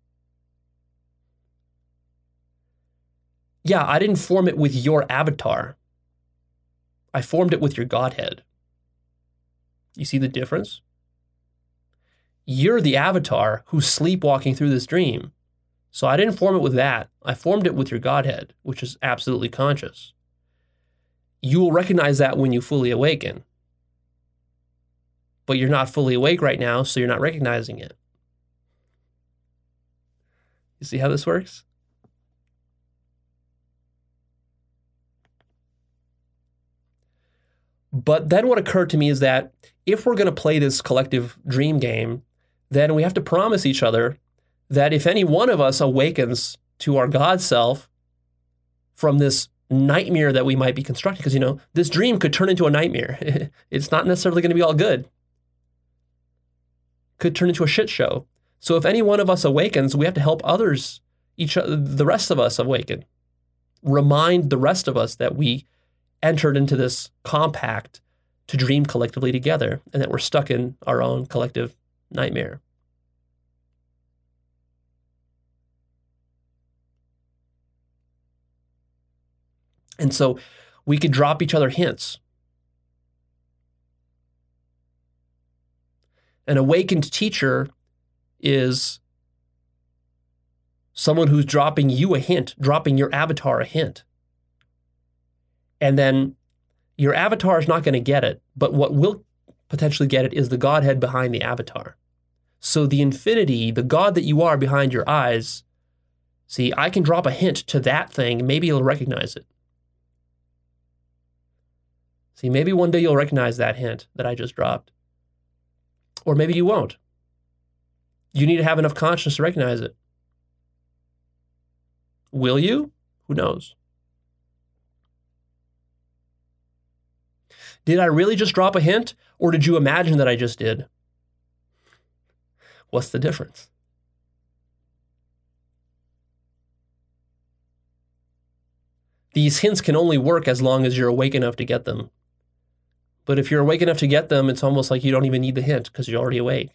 Yeah, I didn't form it with your avatar. I formed it with your Godhead. You see the difference? You're the avatar who's sleepwalking through this dream. So I didn't form it with that. I formed it with your Godhead, which is absolutely conscious. You will recognize that when you fully awaken. But you're not fully awake right now, so you're not recognizing it. You see how this works? But then what occurred to me is that if we're going to play this collective dream game, then we have to promise each other that if any one of us awakens to our God self from this nightmare that we might be constructing, because, this dream could turn into a nightmare. It's not necessarily going to be all good. Could turn into a shit show. So if any one of us awakens, we have to help others, the rest of us awaken. Remind the rest of us that we entered into this compact to dream collectively together and that we're stuck in our own collective nightmare. And so we could drop each other hints. An awakened teacher is someone who's dropping you a hint, dropping your avatar a hint. And then your avatar is not going to get it, but what will potentially get it is the Godhead behind the avatar. So the infinity, the God that you are behind your eyes, see, I can drop a hint to that thing, maybe you'll recognize it. See, maybe one day you'll recognize that hint that I just dropped. Or maybe you won't. You need to have enough consciousness to recognize it. Will you? Who knows? Did I really just drop a hint, or did you imagine that I just did? What's the difference? These hints can only work as long as you're awake enough to get them. But if you're awake enough to get them, it's almost like you don't even need the hint because you're already awake.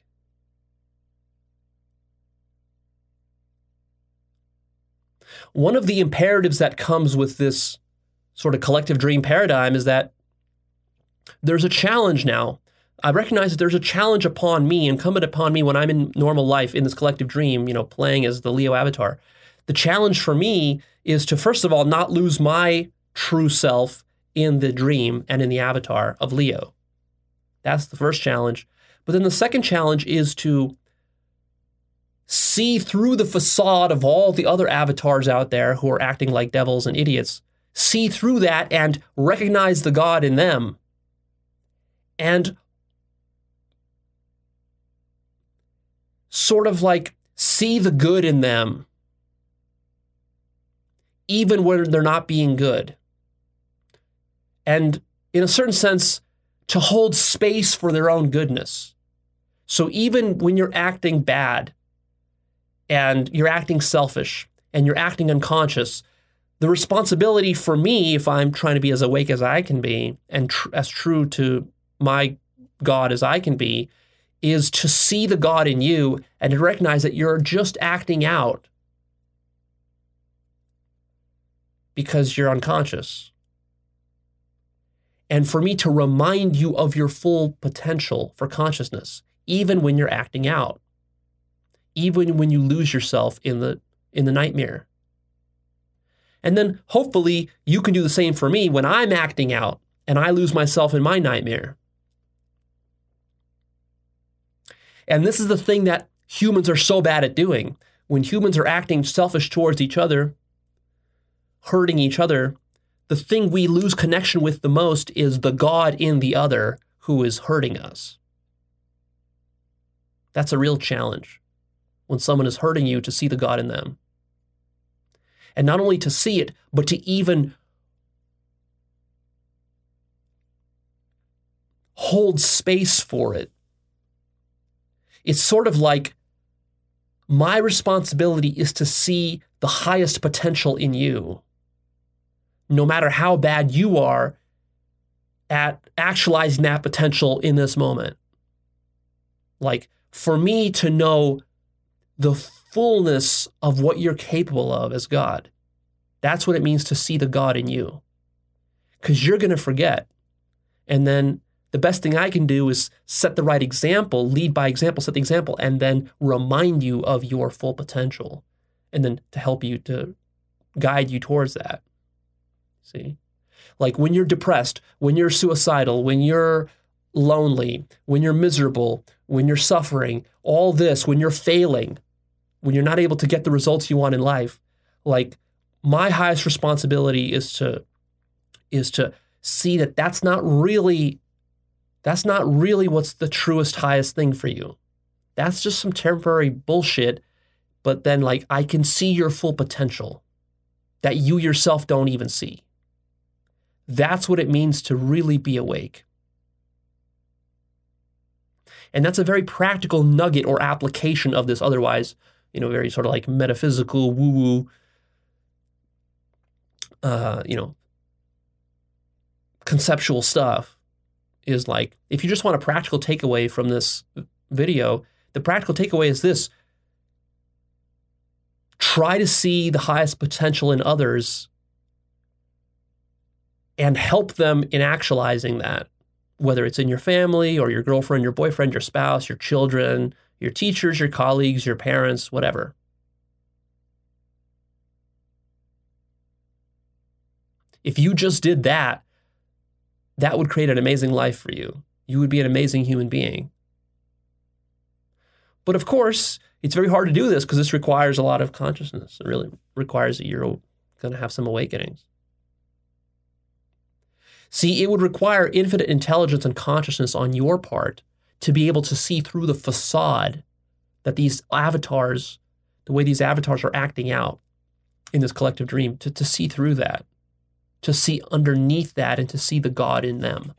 One of the imperatives that comes with this sort of collective dream paradigm is that there's a challenge now. I recognize that there's a challenge upon me, incumbent upon me when I'm in normal life in this collective dream, playing as the Leo avatar. The challenge for me is to, first of all, not lose my true self in the dream and in the avatar of Leo. That's the first challenge. But then the second challenge is to see through the facade of all the other avatars out there who are acting like devils and idiots, see through that and recognize the God in them. And sort of like see the good in them, even when they're not being good. And in a certain sense, to hold space for their own goodness. So even when you're acting bad and you're acting selfish and you're acting unconscious, the responsibility for me, if I'm trying to be as awake as I can be and as true to my God as I can be, is to see the God in you and to recognize that you're just acting out because you're unconscious. And for me to remind you of your full potential for consciousness, even when you're acting out, even when you lose yourself in the nightmare. And then hopefully you can do the same for me when I'm acting out and I lose myself in my nightmare. And this is the thing that humans are so bad at doing. When humans are acting selfish towards each other, hurting each other, the thing we lose connection with the most is the God in the other who is hurting us. That's a real challenge when someone is hurting you, to see the God in them. And not only to see it, but to even hold space for it. It's sort of like my responsibility is to see the highest potential in you, no matter how bad you are at actualizing that potential in this moment. Like, for me to know the fullness of what you're capable of as God, that's what it means to see the God in you. Because you're going to forget. And then the best thing I can do is set the right example, lead by example, set the example, and then remind you of your full potential. And then to help you, to guide you towards that. See? Like when you're depressed, when you're suicidal, when you're lonely, when you're miserable, when you're suffering, all this, when you're failing, when you're not able to get the results you want in life, like my highest responsibility is to see that that's not really what's the truest, highest thing for you. That's just some temporary bullshit, but then like I can see your full potential that you yourself don't even see. That's what it means to really be awake. And that's a very practical nugget or application of this otherwise, very sort of like metaphysical, woo-woo, conceptual stuff. Is like, if you just want a practical takeaway from this video, the practical takeaway is this: try to see the highest potential in others and help them in actualizing that, whether it's in your family or your girlfriend, your boyfriend, your spouse, your children, your teachers, your colleagues, your parents, whatever. If you just did that, that would create an amazing life for you. You would be an amazing human being. But of course, it's very hard to do this because this requires a lot of consciousness. It really requires that you're going to have some awakenings. See, it would require infinite intelligence and consciousness on your part to be able to see through the facade that these avatars, the way these avatars are acting out in this collective dream, to see through that, to see underneath that and to see the God in them.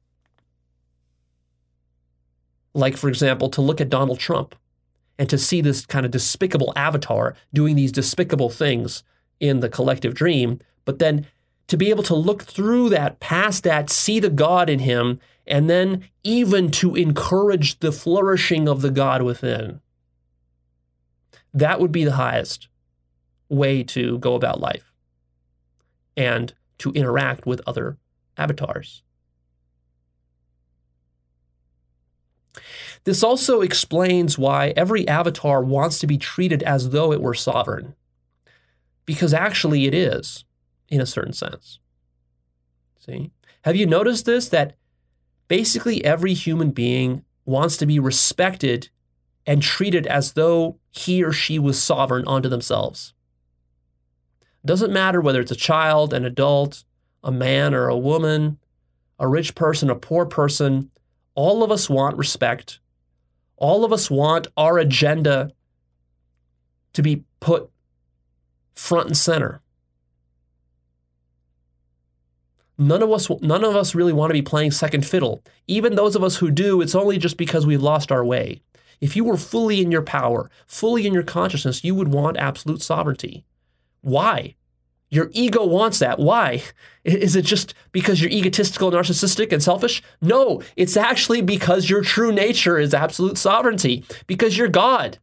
Like, for example, to look at Donald Trump and to see this kind of despicable avatar doing these despicable things in the collective dream, but then to be able to look through that, past that, see the God in him, and then even to encourage the flourishing of the God within. That would be the highest way to go about life and to interact with other avatars. This also explains why every avatar wants to be treated as though it were sovereign, because actually it is, in a certain sense. See? Have you noticed this? That basically every human being wants to be respected and treated as though he or she was sovereign unto themselves. Doesn't matter whether it's a child, an adult, a man or a woman, a rich person, a poor person. All of us want respect. All of us want our agenda to be put front and center. None of us really want to be playing second fiddle. Even those of us who do, it's only just because we've lost our way. If you were fully in your power, fully in your consciousness, you would want absolute sovereignty. Why? Your ego wants that. Why? Is it just because you're egotistical, narcissistic, and selfish? No, it's actually because your true nature is absolute sovereignty, because you're God.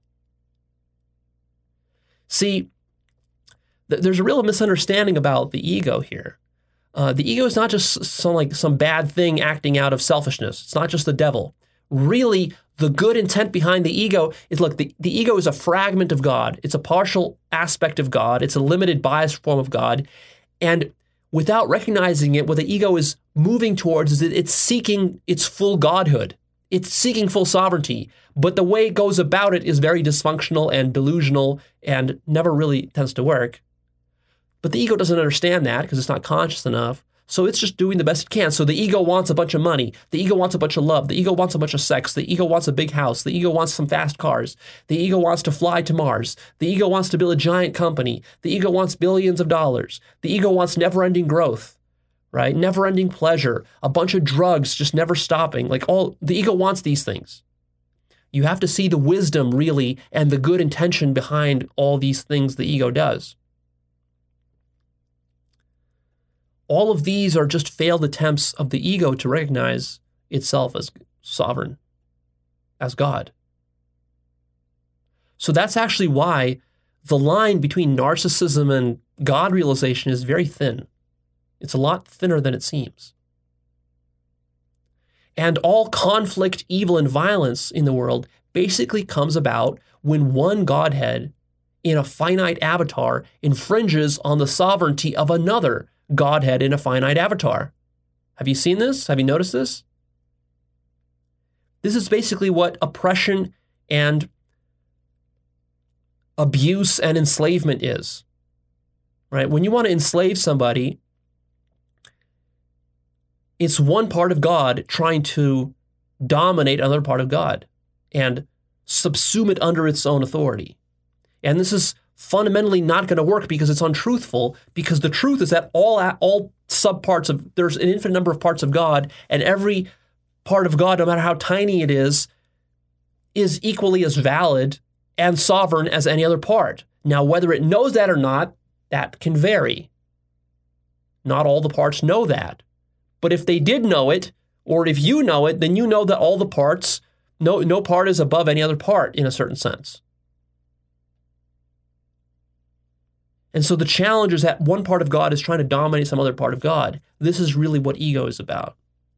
See, there's a real misunderstanding about the ego here. The ego is not just some bad thing acting out of selfishness. It's not just the devil. Really, the good intent behind the ego is, look, the ego is a fragment of God. It's a partial aspect of God. It's a limited, biased form of God. And without recognizing it, what the ego is moving towards is that it's seeking its full godhood. It's seeking full sovereignty. But the way it goes about it is very dysfunctional and delusional and never really tends to work. But the ego doesn't understand that because it's not conscious enough. So it's just doing the best it can. So the ego wants a bunch of money. The ego wants a bunch of love. The ego wants a bunch of sex. The ego wants a big house. The ego wants some fast cars. The ego wants to fly to Mars. The ego wants to build a giant company. The ego wants billions of dollars. The ego wants never-ending growth, right? Never-ending pleasure. A bunch of drugs just never stopping. The ego wants these things. You have to see the wisdom, really, and the good intention behind all these things the ego does. All of these are just failed attempts of the ego to recognize itself as sovereign, as God. So that's actually why the line between narcissism and God realization is very thin. It's a lot thinner than it seems. And all conflict, evil, and violence in the world basically comes about when one Godhead in a finite avatar infringes on the sovereignty of another Godhead in a finite avatar. Have you seen this? Have you noticed this? This is basically what oppression and abuse and enslavement is, right? When you want to enslave somebody, it's one part of God trying to dominate another part of God and subsume it under its own authority. And this is fundamentally not going to work because it's untruthful, because the truth is that all subparts of, there's an infinite number of parts of God, and every part of God, no matter how tiny it is equally as valid and sovereign as any other part. Now, whether it knows that or not, that can vary. Not all the parts know that. But if they did know it, or if you know it, then you know that all the parts, no part is above any other part in a certain sense. And so the challenge is that one part of God is trying to dominate some other part of God. This is really what ego is about.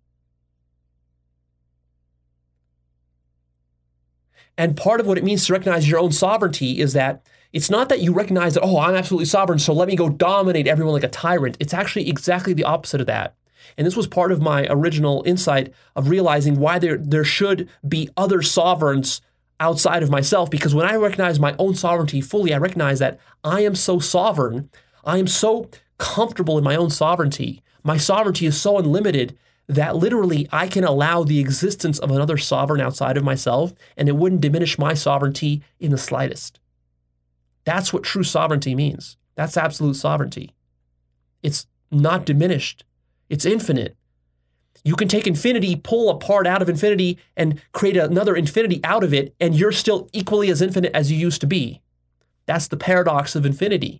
And part of what it means to recognize your own sovereignty is that it's not that you recognize that, oh, I'm absolutely sovereign, so let me go dominate everyone like a tyrant. It's actually exactly the opposite of that. And this was part of my original insight of realizing why there should be other sovereigns outside of myself, because when I recognize my own sovereignty fully, I recognize that I am so sovereign, I am so comfortable in my own sovereignty. My sovereignty is so unlimited that literally I can allow the existence of another sovereign outside of myself, and it wouldn't diminish my sovereignty in the slightest. That's what true sovereignty means. That's absolute sovereignty. It's not diminished. It's infinite. You can take infinity, pull a part out of infinity, and create another infinity out of it, and you're still equally as infinite as you used to be. That's the paradox of infinity.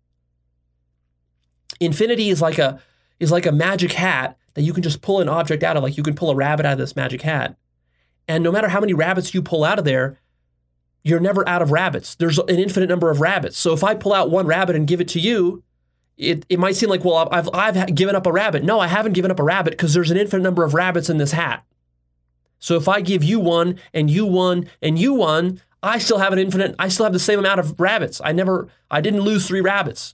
Infinity is like a magic hat that you can just pull an object out of, like you can pull a rabbit out of this magic hat. And no matter how many rabbits you pull out of there, you're never out of rabbits. There's an infinite number of rabbits. So if I pull out one rabbit and give it to you, it might seem like, well, I've given up a rabbit. No, I haven't given up a rabbit because there's an infinite number of rabbits in this hat. So if I give you one and you one and you one, I still have the same amount of rabbits. I didn't lose 3 rabbits.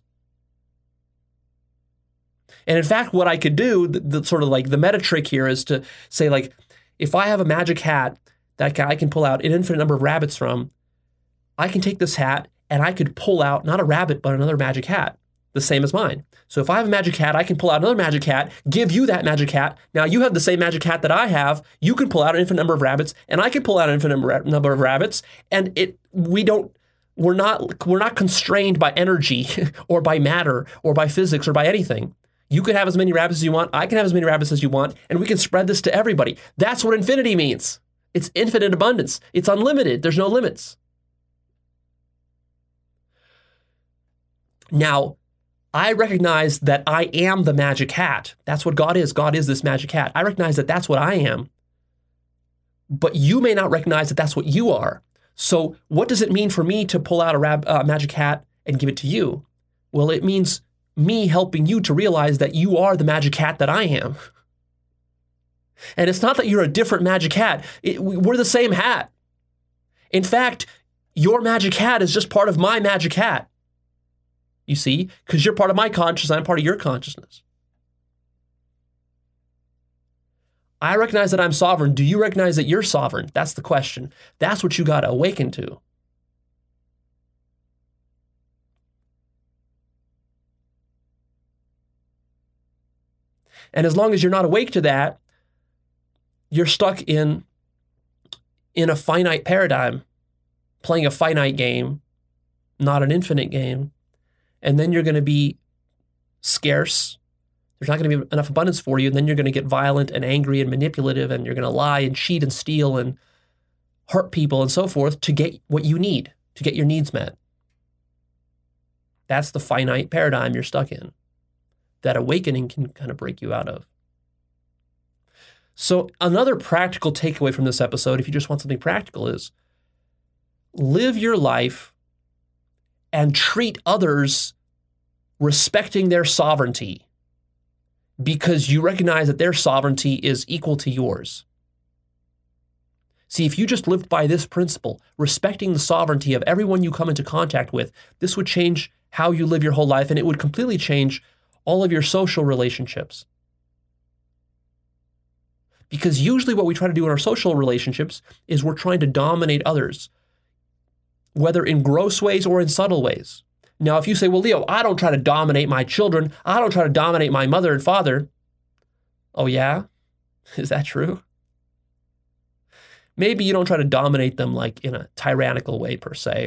And in fact, what I could do, the sort of like the meta trick here is to say, like, if I have a magic hat that I can pull out an infinite number of rabbits from, I can take this hat and I could pull out not a rabbit, but another magic hat, the same as mine. So if I have a magic hat, I can pull out another magic hat, give you that magic hat. Now you have the same magic hat that I have. You can pull out an infinite number of rabbits, and I can pull out an infinite number of rabbits. And we're not constrained by energy or by matter or by physics or by anything. You can have as many rabbits as you want. I can have as many rabbits as you want, and we can spread this to everybody. That's what infinity means. It's infinite abundance. It's unlimited. There's no limits. Now, I recognize that I am the magic hat. That's what God is. God is this magic hat. I recognize that that's what I am. But you may not recognize that that's what you are. So what does it mean for me to pull out a magic hat and give it to you? Well, it means me helping you to realize that you are the magic hat that I am. And it's not that you're a different magic hat. We're the same hat. In fact, your magic hat is just part of my magic hat. You see, because you're part of my consciousness, I'm part of your consciousness. I recognize that I'm sovereign. Do you recognize that you're sovereign? That's the question. That's what you got to awaken to. And as long as you're not awake to that, you're stuck in a finite paradigm, playing a finite game, not an infinite game. And then you're going to be scarce. There's not going to be enough abundance for you. And then you're going to get violent and angry and manipulative, and you're going to lie and cheat and steal and hurt people and so forth to get what you need, to get your needs met. That's the finite paradigm you're stuck in. That awakening can kind of break you out of. So another practical takeaway from this episode, if you just want something practical, is live your life and treat others respecting their sovereignty because you recognize that their sovereignty is equal to yours. See, if you just lived by this principle, respecting the sovereignty of everyone you come into contact with, this would change how you live your whole life, and it would completely change all of your social relationships. Because usually what we try to do in our social relationships is we're trying to dominate others, whether in gross ways or in subtle ways. Now, if you say, well, Leo, I don't try to dominate my children. I don't try to dominate my mother and father. Oh, yeah? Is that true? Maybe you don't try to dominate them like in a tyrannical way per se,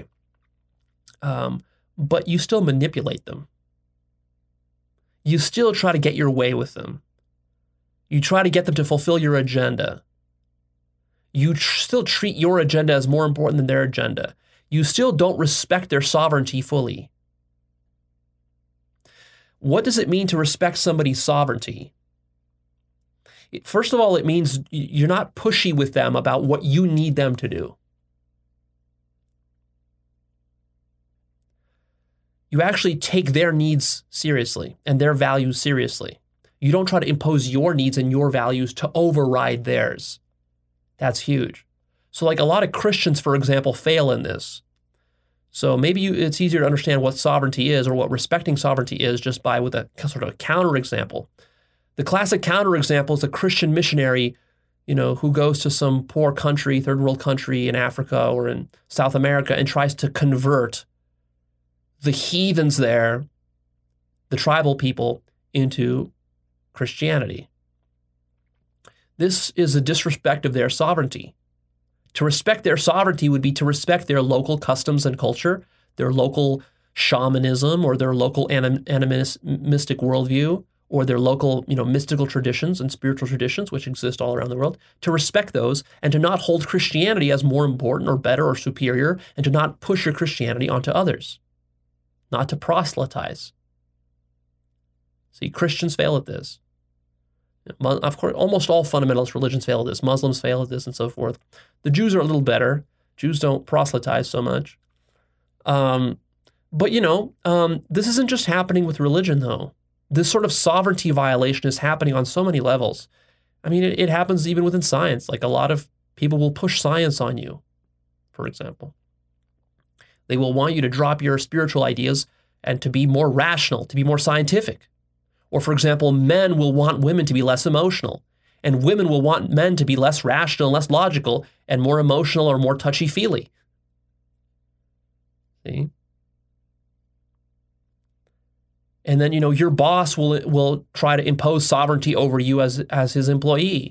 but you still manipulate them. You still try to get your way with them. You try to get them to fulfill your agenda. You still treat your agenda as more important than their agenda. You still don't respect their sovereignty fully. What does it mean to respect somebody's sovereignty? First of all, it means you're not pushy with them about what you need them to do. You actually take their needs seriously and their values seriously. You don't try to impose your needs and your values to override theirs. That's huge. So like a lot of Christians, for example, fail in this. So maybe it's easier to understand what sovereignty is or what respecting sovereignty is just with a sort of a counterexample. The classic counterexample is a Christian missionary, who goes to some poor country, third world country in Africa or in South America and tries to convert the heathens there, the tribal people, into Christianity. This is a disrespect of their sovereignty. To respect their sovereignty would be to respect their local customs and culture, their local shamanism or their local animistic worldview, or their local, mystical traditions and spiritual traditions, which exist all around the world, to respect those and to not hold Christianity as more important or better or superior, and to not push your Christianity onto others, not to proselytize. See, Christians fail at this. Of course, almost all fundamentalist religions fail at this. Muslims fail at this and so forth. The Jews are a little better. Jews don't proselytize so much. But this isn't just happening with religion, though. This sort of sovereignty violation is happening on so many levels. I mean, it happens even within science. Like a lot of people will push science on you, for example. They will want you to drop your spiritual ideas and to be more rational, to be more scientific. Or, for example, men will want women to be less emotional, and women will want men to be less rational, less logical, and more emotional or more touchy-feely. See? And then, your boss will try to impose sovereignty over you as his employee.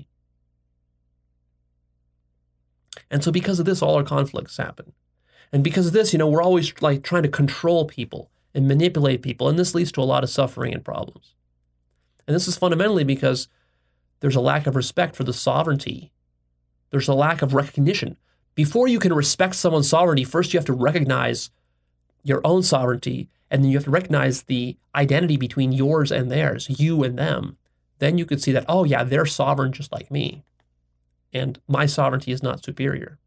And so because of this, all our conflicts happen. And because of this, we're always like trying to control people and manipulate people, and this leads to a lot of suffering and problems. And this is fundamentally because there's a lack of respect for the sovereignty. There's a lack of recognition. Before you can respect someone's sovereignty, first you have to recognize your own sovereignty, and then you have to recognize the identity between yours and theirs, you and them. Then you could see that, oh yeah, they're sovereign just like me, and my sovereignty is not superior.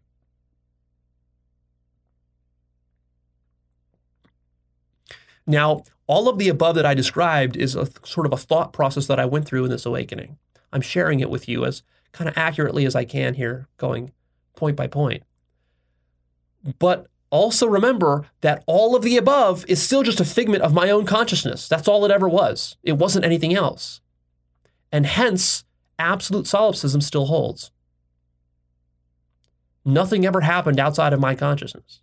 Now, all of the above that I described is a sort of a thought process that I went through in this awakening. I'm sharing it with you as kind of accurately as I can here, going point by point. But also remember that all of the above is still just a figment of my own consciousness. That's all it ever was. It wasn't anything else. And hence, absolute solipsism still holds. Nothing ever happened outside of my consciousness.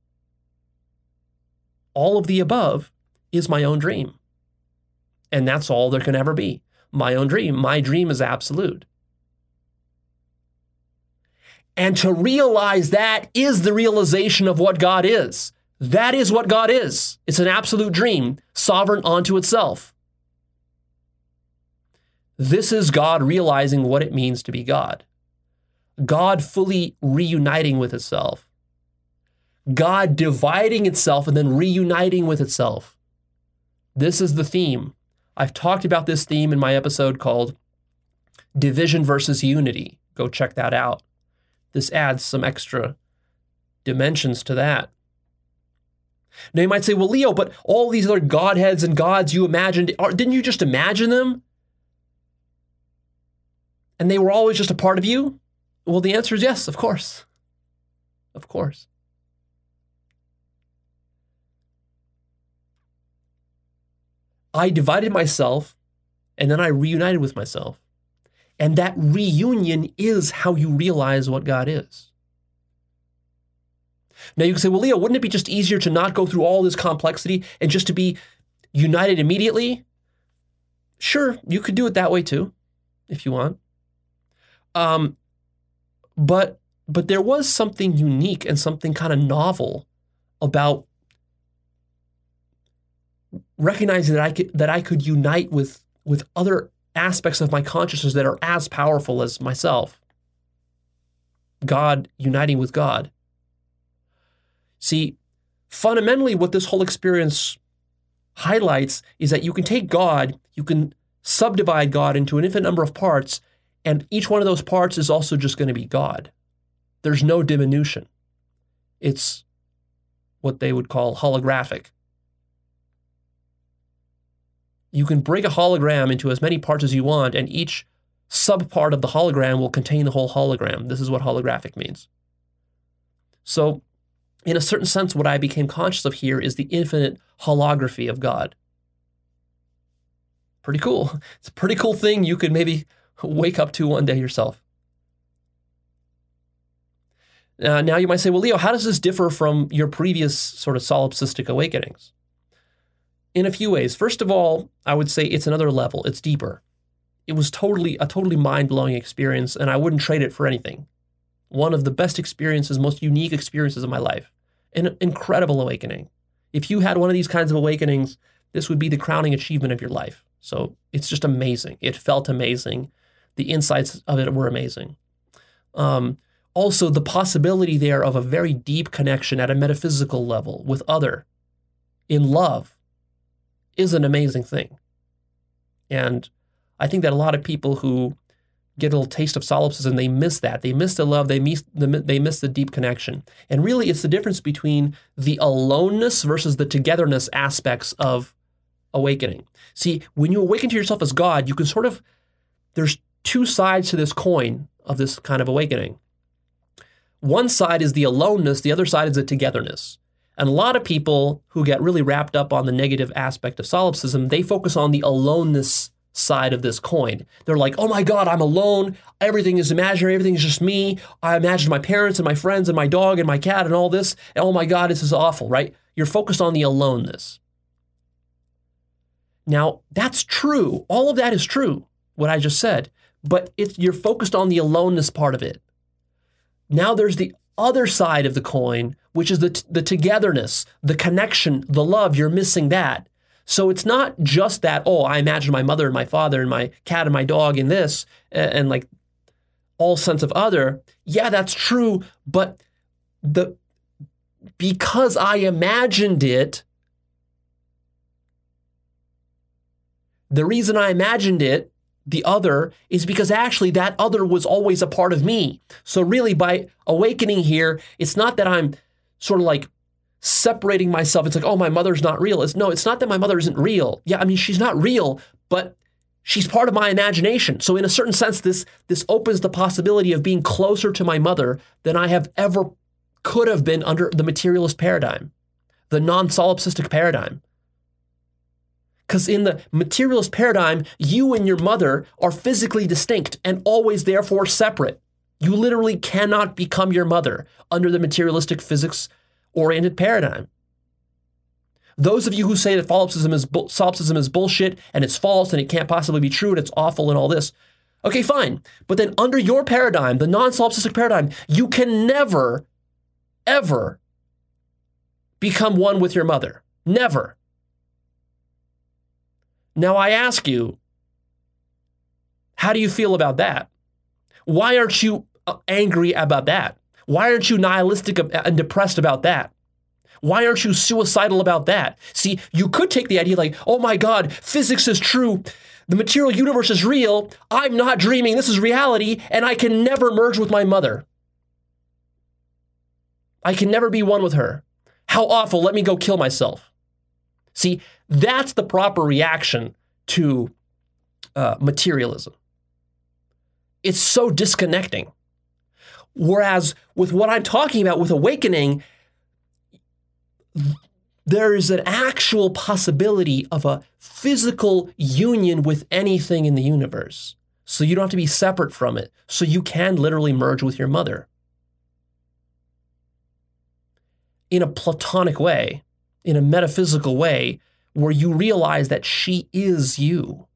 All of the above is my own dream. And that's all there can ever be. My own dream. My dream is absolute. And to realize that is the realization of what God is. That is what God is. It's an absolute dream, sovereign unto itself. This is God realizing what it means to be God. God fully reuniting with itself. God dividing itself and then reuniting with itself. This is the theme. I've talked about this theme in my episode called Division versus Unity. Go check that out. This adds some extra dimensions to that. Now you might say, well, Leo, but all these other godheads and gods you imagined, didn't you just imagine them? And they were always just a part of you? Well, the answer is yes, of course. Of course. I divided myself, and then I reunited with myself. And that reunion is how you realize what God is. Now you can say, well, Leo, wouldn't it be just easier to not go through all this complexity and just to be united immediately? Sure, you could do it that way too, if you want. But there was something unique and something kind of novel about recognizing that I could unite with other aspects of my consciousness that are as powerful as myself. God uniting with God. See, fundamentally what this whole experience highlights is that you can take God, you can subdivide God into an infinite number of parts, and each one of those parts is also just going to be God. There's no diminution. It's what they would call holographic. You can break a hologram into as many parts as you want, and each subpart of the hologram will contain the whole hologram. This is what holographic means. So, in a certain sense, what I became conscious of here is the infinite holography of God. Pretty cool. It's a pretty cool thing you could maybe wake up to one day yourself. Now you might say, well, Leo, how does this differ from your previous sort of solipsistic awakenings? In a few ways. First of all, I would say it's another level. It's deeper. It was a totally mind-blowing experience, and I wouldn't trade it for anything. One of the best experiences, most unique experiences of my life. An incredible awakening. If you had one of these kinds of awakenings, this would be the crowning achievement of your life. So it's just amazing. It felt amazing. The insights of it were amazing. Also, the possibility there of a very deep connection at a metaphysical level with other in love is an amazing thing. And I think that a lot of people who get a little taste of solipsism, they miss that. They miss the love, they miss the deep connection. And really, it's the difference between the aloneness versus the togetherness aspects of awakening. See, when you awaken to yourself as God, you can sort of, there's two sides to this coin of this kind of awakening. One side is the aloneness, the other side is the togetherness. And a lot of people who get really wrapped up on the negative aspect of solipsism, they focus on the aloneness side of this coin. They're like, oh my God, I'm alone. Everything is imaginary. Everything is just me. I imagine my parents and my friends and my dog and my cat and all this. And oh my God, this is awful, right? You're focused on the aloneness. Now, that's true. All of that is true, what I just said. But you're focused on the aloneness part of it. Now there's the other side of the coin, which is the togetherness, the connection, the love. You're missing that. So it's not just that, oh, I imagine my mother and my father and my cat and my dog and this, and like all sense of other. Yeah, that's true. But because I imagined it, the reason I imagined it, the other, is because actually that other was always a part of me. So really by awakening here, it's not that I'm sort of like separating myself. It's like, oh, my mother's not real. It's not that my mother isn't real. Yeah, I mean, she's not real, but she's part of my imagination. So in a certain sense, this opens the possibility of being closer to my mother than I have ever could have been under the materialist paradigm, the non-solipsistic paradigm. Because in the materialist paradigm, you and your mother are physically distinct and always therefore separate. You literally cannot become your mother under the materialistic physics-oriented paradigm. Those of you who say that solipsism is bullshit and it's false and it can't possibly be true and it's awful and all this, okay, fine. But then under your paradigm, the non-solipsistic paradigm, you can never, ever become one with your mother. Never. Now I ask you, how do you feel about that? Why aren't you angry about that? Why aren't you nihilistic and depressed about that? Why aren't you suicidal about that? See, you could take the idea like, oh my God, physics is true. The material universe is real. I'm not dreaming. This is reality. And I can never merge with my mother. I can never be one with her. How awful. Let me go kill myself. See, that's the proper reaction to materialism. It's so disconnecting. Whereas with what I'm talking about with awakening, there is an actual possibility of a physical union with anything in the universe. So you don't have to be separate from it. So you can literally merge with your mother. In a platonic way, in a metaphysical way, where you realize that she is you.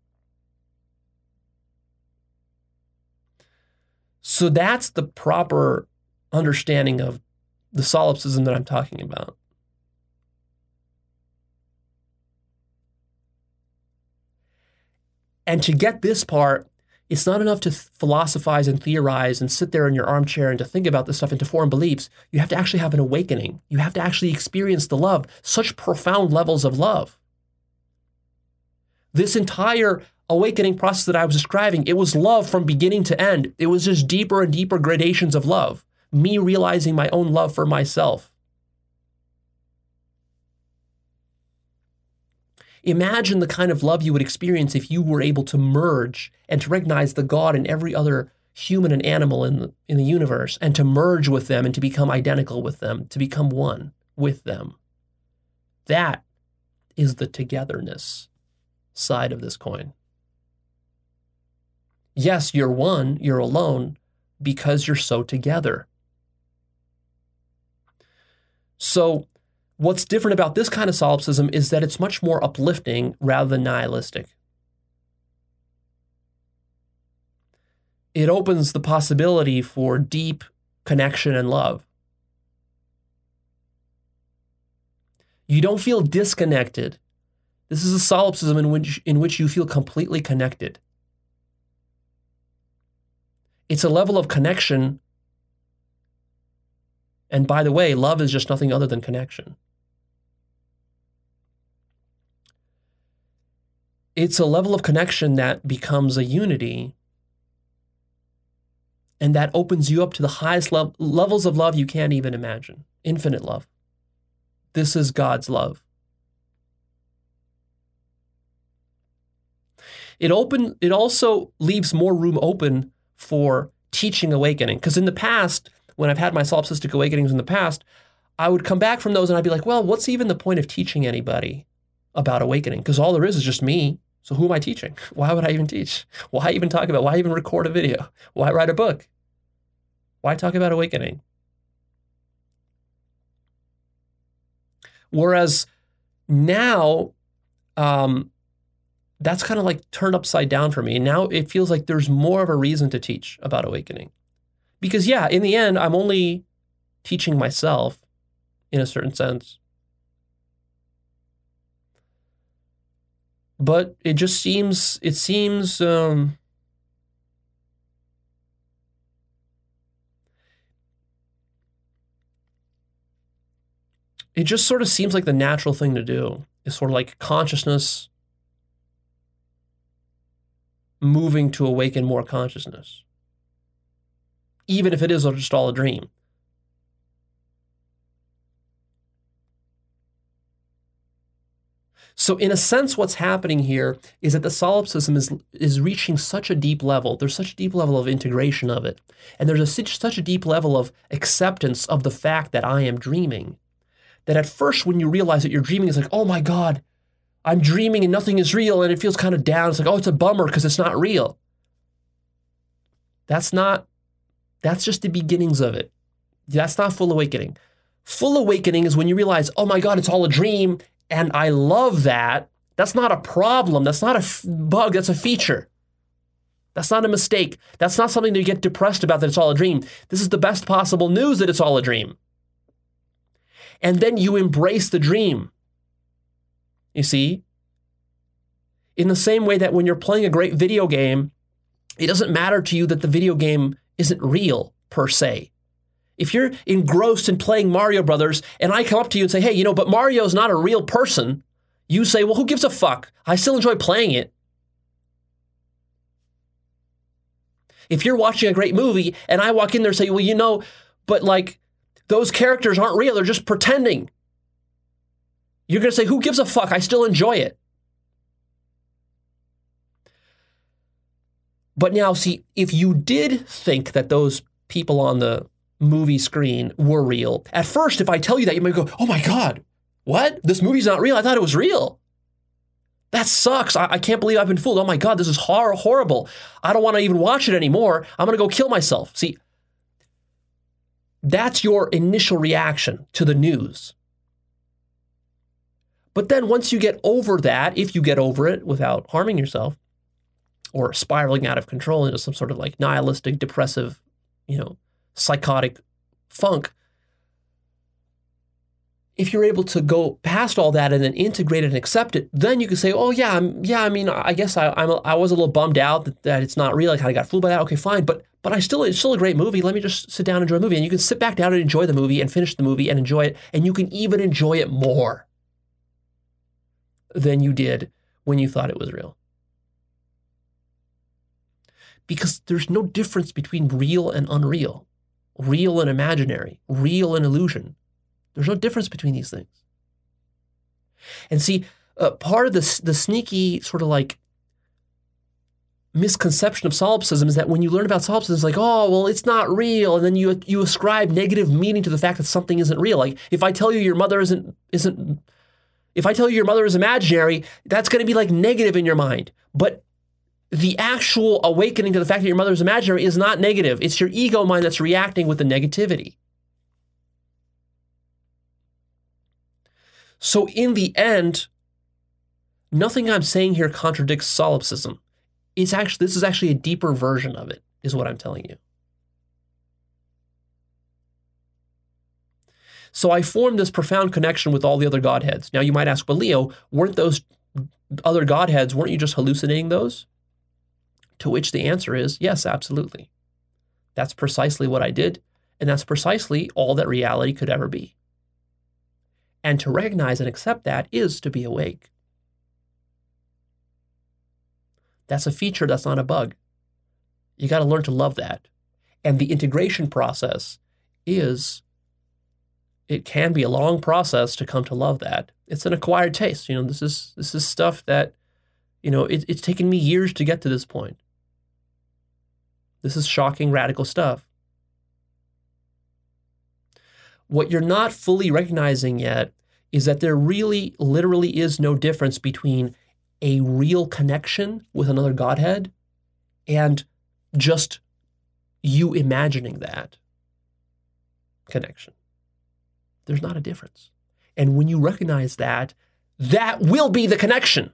So that's the proper understanding of the solipsism that I'm talking about. And to get this part, it's not enough to philosophize and theorize and sit there in your armchair and to think about this stuff and to form beliefs. You have to actually have an awakening. You have to actually experience the love, such profound levels of love. This entire awakening process that I was describing, it was love from beginning to end. It was just deeper and deeper gradations of love. Me realizing my own love for myself. Imagine the kind of love you would experience if you were able to merge and to recognize the God in every other human and animal in the universe and to merge with them and to become identical with them, to become one with them. That is the togetherness side of this coin. Yes, you're one, you're alone, because you're so together. So what's different about this kind of solipsism is that it's much more uplifting rather than nihilistic. It opens the possibility for deep connection and love. You don't feel disconnected. This is a solipsism in which you feel completely connected. It's a level of connection. And by the way, love is just nothing other than connection. It's a level of connection that becomes a unity and that opens you up to the highest levels of love you can't even imagine. Infinite love. This is God's love. It also leaves more room open for teaching awakening. Because in the past, when I've had my solipsistic awakenings in the past, I would come back from those and I'd be like, well, what's even the point of teaching anybody about awakening? Because all there is just me. So who am I teaching? Why would I even teach? Why even talk about? Why even record a video? Why write a book? Why talk about awakening? Whereas now, that's kind of like turned upside down for me. And now it feels like there's more of a reason to teach about awakening. Because yeah, in the end, I'm only teaching myself in a certain sense. But it just seems, it just sort of seems like the natural thing to do is sort of like consciousness moving to awaken more consciousness, even if it is just all a dream. So in a sense, what's happening here is that the solipsism is reaching such a deep level. There's such a deep level of integration of it. And there's such a deep level of acceptance of the fact that I am dreaming, that at first when you realize that you're dreaming, it's like, oh my God, I'm dreaming and nothing is real, and it feels kind of down. It's like, oh, it's a bummer because it's not real. That's just the beginnings of it. That's not full awakening. Full awakening is when you realize, oh my God, it's all a dream, and I love that. That's not a problem. That's not a bug. That's a feature. That's not a mistake. That's not something to get depressed about, that it's all a dream. This is the best possible news that it's all a dream. And then you embrace the dream. You see? In the same way that when you're playing a great video game, it doesn't matter to you that the video game isn't real, per se. If you're engrossed in playing Mario Brothers, and I come up to you and say, hey, but Mario's not a real person, you say, well, who gives a fuck? I still enjoy playing it. If you're watching a great movie, and I walk in there and say, well, but like, those characters aren't real, they're just pretending. You're going to say, who gives a fuck? I still enjoy it. But now, see, if you did think that those people on the movie screen were real, at first, if I tell you that, you might go, oh my God, what? This movie's not real? I thought it was real. That sucks. I can't believe I've been fooled. Oh my God, this is horrible. I don't want to even watch it anymore. I'm going to go kill myself. See, that's your initial reaction to the news. But then once you get over that, if you get over it without harming yourself or spiraling out of control into some sort of like nihilistic, depressive, psychotic funk, if you're able to go past all that and then integrate it and accept it, then you can say, oh yeah, I guess I was a little bummed out that it's not real. I kind of got fooled by that. Okay, fine. But it's still a great movie. Let me just sit down and enjoy the movie. And you can sit back down and enjoy the movie and finish the movie and enjoy it. And you can even enjoy it more than you did when you thought it was real. Because there's no difference between real and unreal, real and imaginary, real and illusion. There's no difference between these things. And see, part of the sneaky sort of like misconception of solipsism is that when you learn about solipsism, it's like, oh, well, it's not real. And then you ascribe negative meaning to the fact that something isn't real. Like if I tell you your mother if I tell you your mother is imaginary, that's going to be like negative in your mind. But the actual awakening to the fact that your mother is imaginary is not negative. It's your ego mind that's reacting with the negativity. So in the end, nothing I'm saying here contradicts solipsism. This is actually a deeper version of it, is what I'm telling you. So I formed this profound connection with all the other Godheads. Now you might ask, well, Leo, weren't those other Godheads, weren't you just hallucinating those? To which the answer is, yes, absolutely. That's precisely what I did, and that's precisely all that reality could ever be. And to recognize and accept that is to be awake. That's a feature, that's not a bug. You got to learn to love that. And the integration process it can be a long process to come to love that. It's an acquired taste. This is stuff that It's taken me years to get to this point. This is shocking, radical stuff. What you're not fully recognizing yet is that there really, literally is no difference between a real connection with another Godhead and just you imagining that connection. There's not a difference. And when you recognize that, that will be the connection.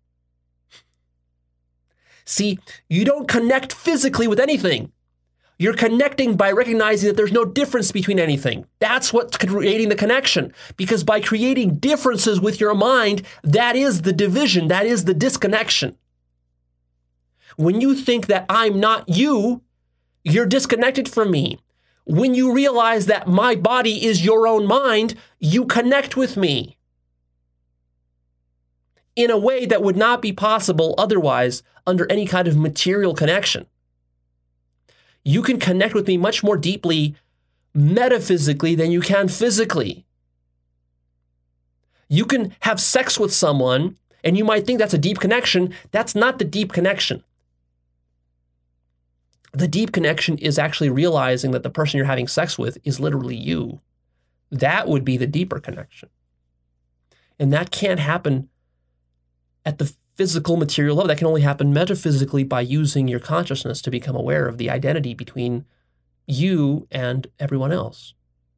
See, you don't connect physically with anything. You're connecting by recognizing that there's no difference between anything. That's what's creating the connection. Because by creating differences with your mind, that is the division, that is the disconnection. When you think that I'm not you, you're disconnected from me. When you realize that my body is your own mind, you connect with me in a way that would not be possible otherwise under any kind of material connection. You can connect with me much more deeply metaphysically than you can physically. You can have sex with someone and you might think that's a deep connection. That's not the deep connection. The deep connection is actually realizing that the person you're having sex with is literally you. That would be the deeper connection. And that can't happen at the physical material level. That can only happen metaphysically by using your consciousness to become aware of the identity between you and everyone else.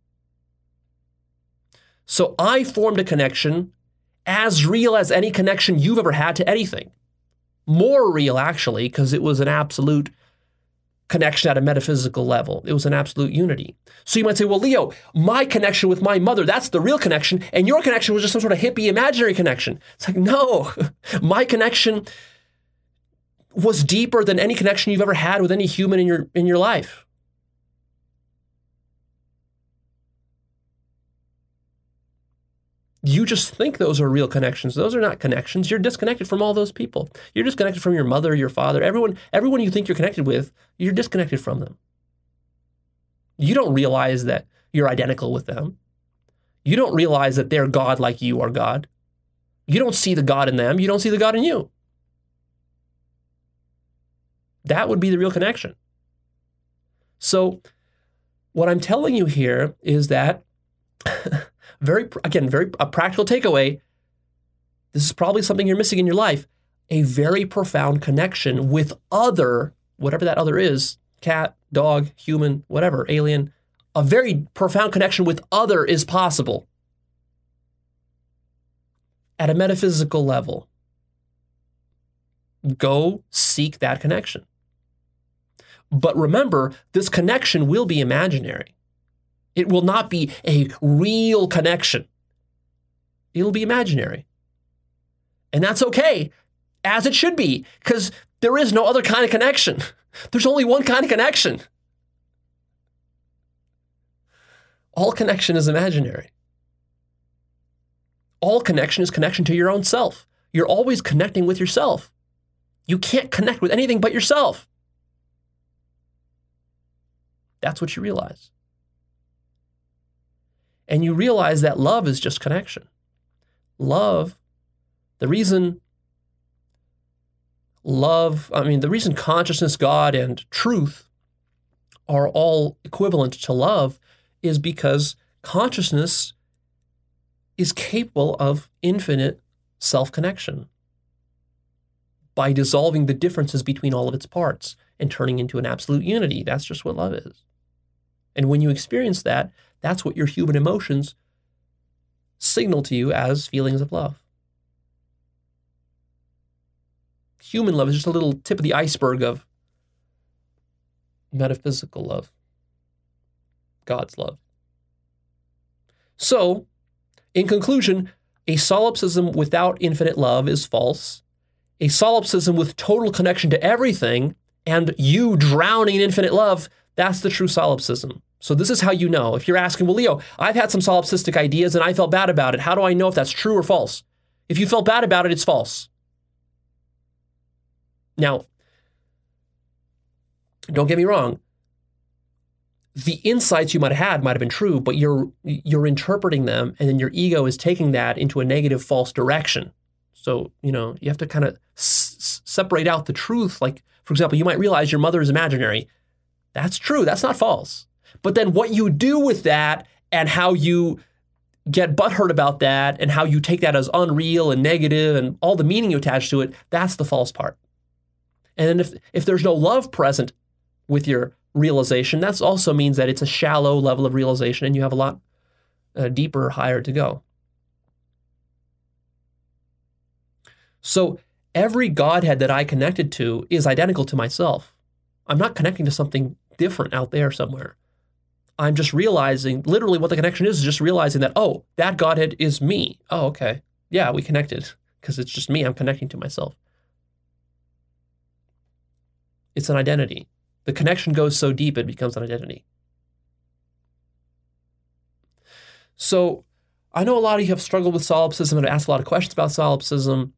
So I formed a connection as real as any connection you've ever had to anything. More real, actually, because it was an absolute connection at a metaphysical level. It was an absolute unity. So you might say, well, Leo, my connection with my mother, that's the real connection, and your connection was just some sort of hippie imaginary connection. It's like, no, my connection was deeper than any connection you've ever had with any human in your life. You just think those are real connections. Those are not connections. You're disconnected from all those people. You're disconnected from your mother, your father, everyone you think you're connected with, you're disconnected from them. You don't realize that you're identical with them. You don't realize that they're God like you are God. You don't see the God in them. You don't see the God in you. That would be the real connection. So what I'm telling you here is that a practical takeaway. This is probably something you're missing in your life. A very profound connection with other, whatever that other is, cat, dog, human, whatever, alien. A very profound connection with other is possible at a metaphysical level. Go seek that connection. But remember, this connection will be imaginary. It will not be a real connection. It'll be imaginary. And that's okay, as it should be, because there is no other kind of connection. There's only one kind of connection. All connection is imaginary. All connection is connection to your own self. You're always connecting with yourself. You can't connect with anything but yourself. That's what you realize. And you realize that love is just connection. Love, the reason consciousness, God, and truth are all equivalent to love is because consciousness is capable of infinite self-connection by dissolving the differences between all of its parts and turning into an absolute unity. That's just what love is. And when you experience that, that's what your human emotions signal to you as feelings of love. Human love is just a little tip of the iceberg of metaphysical love, God's love. So, in conclusion, a solipsism without infinite love is false. A solipsism with total connection to everything and you drowning in infinite love, that's the true solipsism. So this is how you know. If you're asking, well, Leo, I've had some solipsistic ideas and I felt bad about it. How do I know if that's true or false? If you felt bad about it, it's false. Now, don't get me wrong. The insights you might have been true, but you're interpreting them, and then your ego is taking that into a negative, false direction. So, you have to kind of separate out the truth. Like, for example, you might realize your mother is imaginary. That's true. That's not false. But then what you do with that and how you get butthurt about that and how you take that as unreal and negative and all the meaning you attach to it, that's the false part. And then if there's no love present with your realization, that also means that it's a shallow level of realization and you have a lot deeper, higher to go. So every Godhead that I connected to is identical to myself. I'm not connecting to something different out there somewhere. I'm just realizing, literally what the connection is just realizing that, oh, that Godhead is me. Oh, okay. Yeah, we connected because it's just me. I'm connecting to myself. It's an identity. The connection goes so deep, it becomes an identity. So I know a lot of you have struggled with solipsism and have asked a lot of questions about solipsism.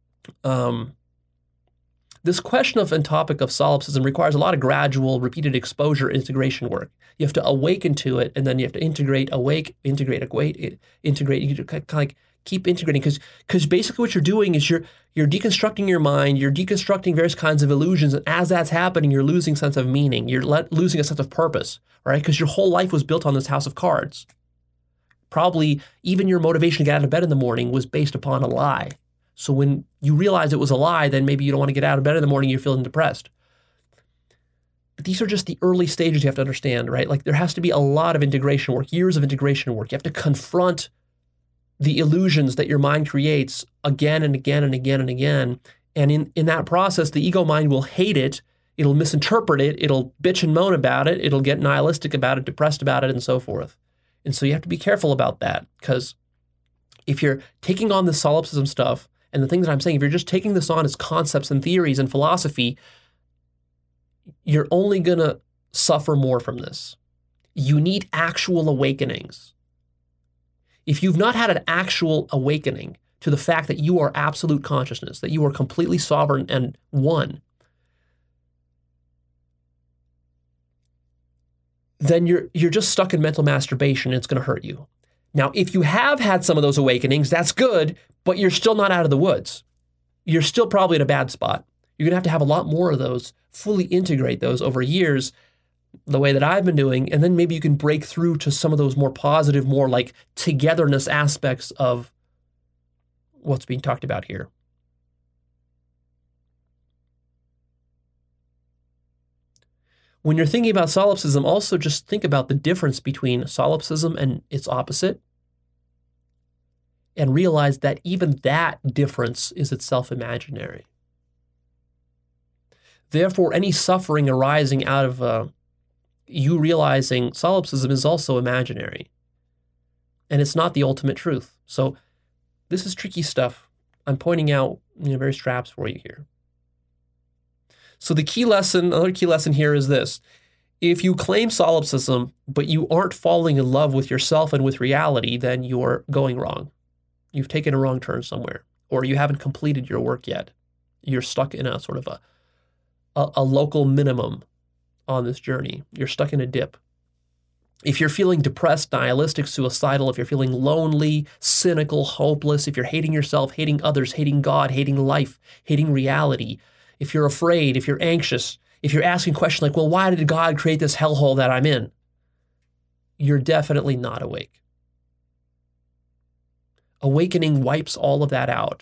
This question of and topic of solipsism requires a lot of gradual, repeated exposure, integration work. You have to awaken to it, and then you have to integrate, integrate, you kind of like keep integrating, because basically what you're doing is you're deconstructing your mind, you're deconstructing various kinds of illusions, and as that's happening, you're losing sense of meaning, you're losing a sense of purpose, right? Because your whole life was built on this house of cards. Probably even your motivation to get out of bed in the morning was based upon a lie. So when you realize it was a lie, then maybe you don't want to get out of bed in the morning, you're feeling depressed. But these are just the early stages you have to understand, right? Like there has to be a lot of integration work, years of integration work. You have to confront the illusions that your mind creates again and again and again and again. And in that process, the ego mind will hate it. It'll misinterpret it. It'll bitch and moan about it. It'll get nihilistic about it, depressed about it, and so forth. And so you have to be careful about that, because if you're taking on this solipsism stuff, and the thing that I'm saying, if you're just taking this on as concepts and theories and philosophy, you're only going to suffer more from this. You need actual awakenings. If you've not had an actual awakening to the fact that you are absolute consciousness, that you are completely sovereign and one, then you're just stuck in mental masturbation and it's going to hurt you. Now, if you have had some of those awakenings, that's good, but you're still not out of the woods. You're still probably in a bad spot. You're going to have a lot more of those, fully integrate those over years, the way that I've been doing, and then maybe you can break through to some of those more positive, more like togetherness aspects of what's being talked about here. When you're thinking about solipsism, also just think about the difference between solipsism and its opposite, and realize that even that difference is itself imaginary. Therefore, any suffering arising out of you realizing solipsism is also imaginary, and it's not the ultimate truth. So this is tricky stuff. I'm pointing out various traps for you here. So the key lesson, another key lesson here is this. If you claim solipsism, but you aren't falling in love with yourself and with reality, then you're going wrong. You've taken a wrong turn somewhere, or you haven't completed your work yet. You're stuck in a sort of a local minimum on this journey. You're stuck in a dip. If you're feeling depressed, nihilistic, suicidal, if you're feeling lonely, cynical, hopeless, if you're hating yourself, hating others, hating God, hating life, hating reality, if you're afraid, if you're anxious, if you're asking questions like, well, why did God create this hellhole that I'm in? You're definitely not awake. Awakening wipes all of that out,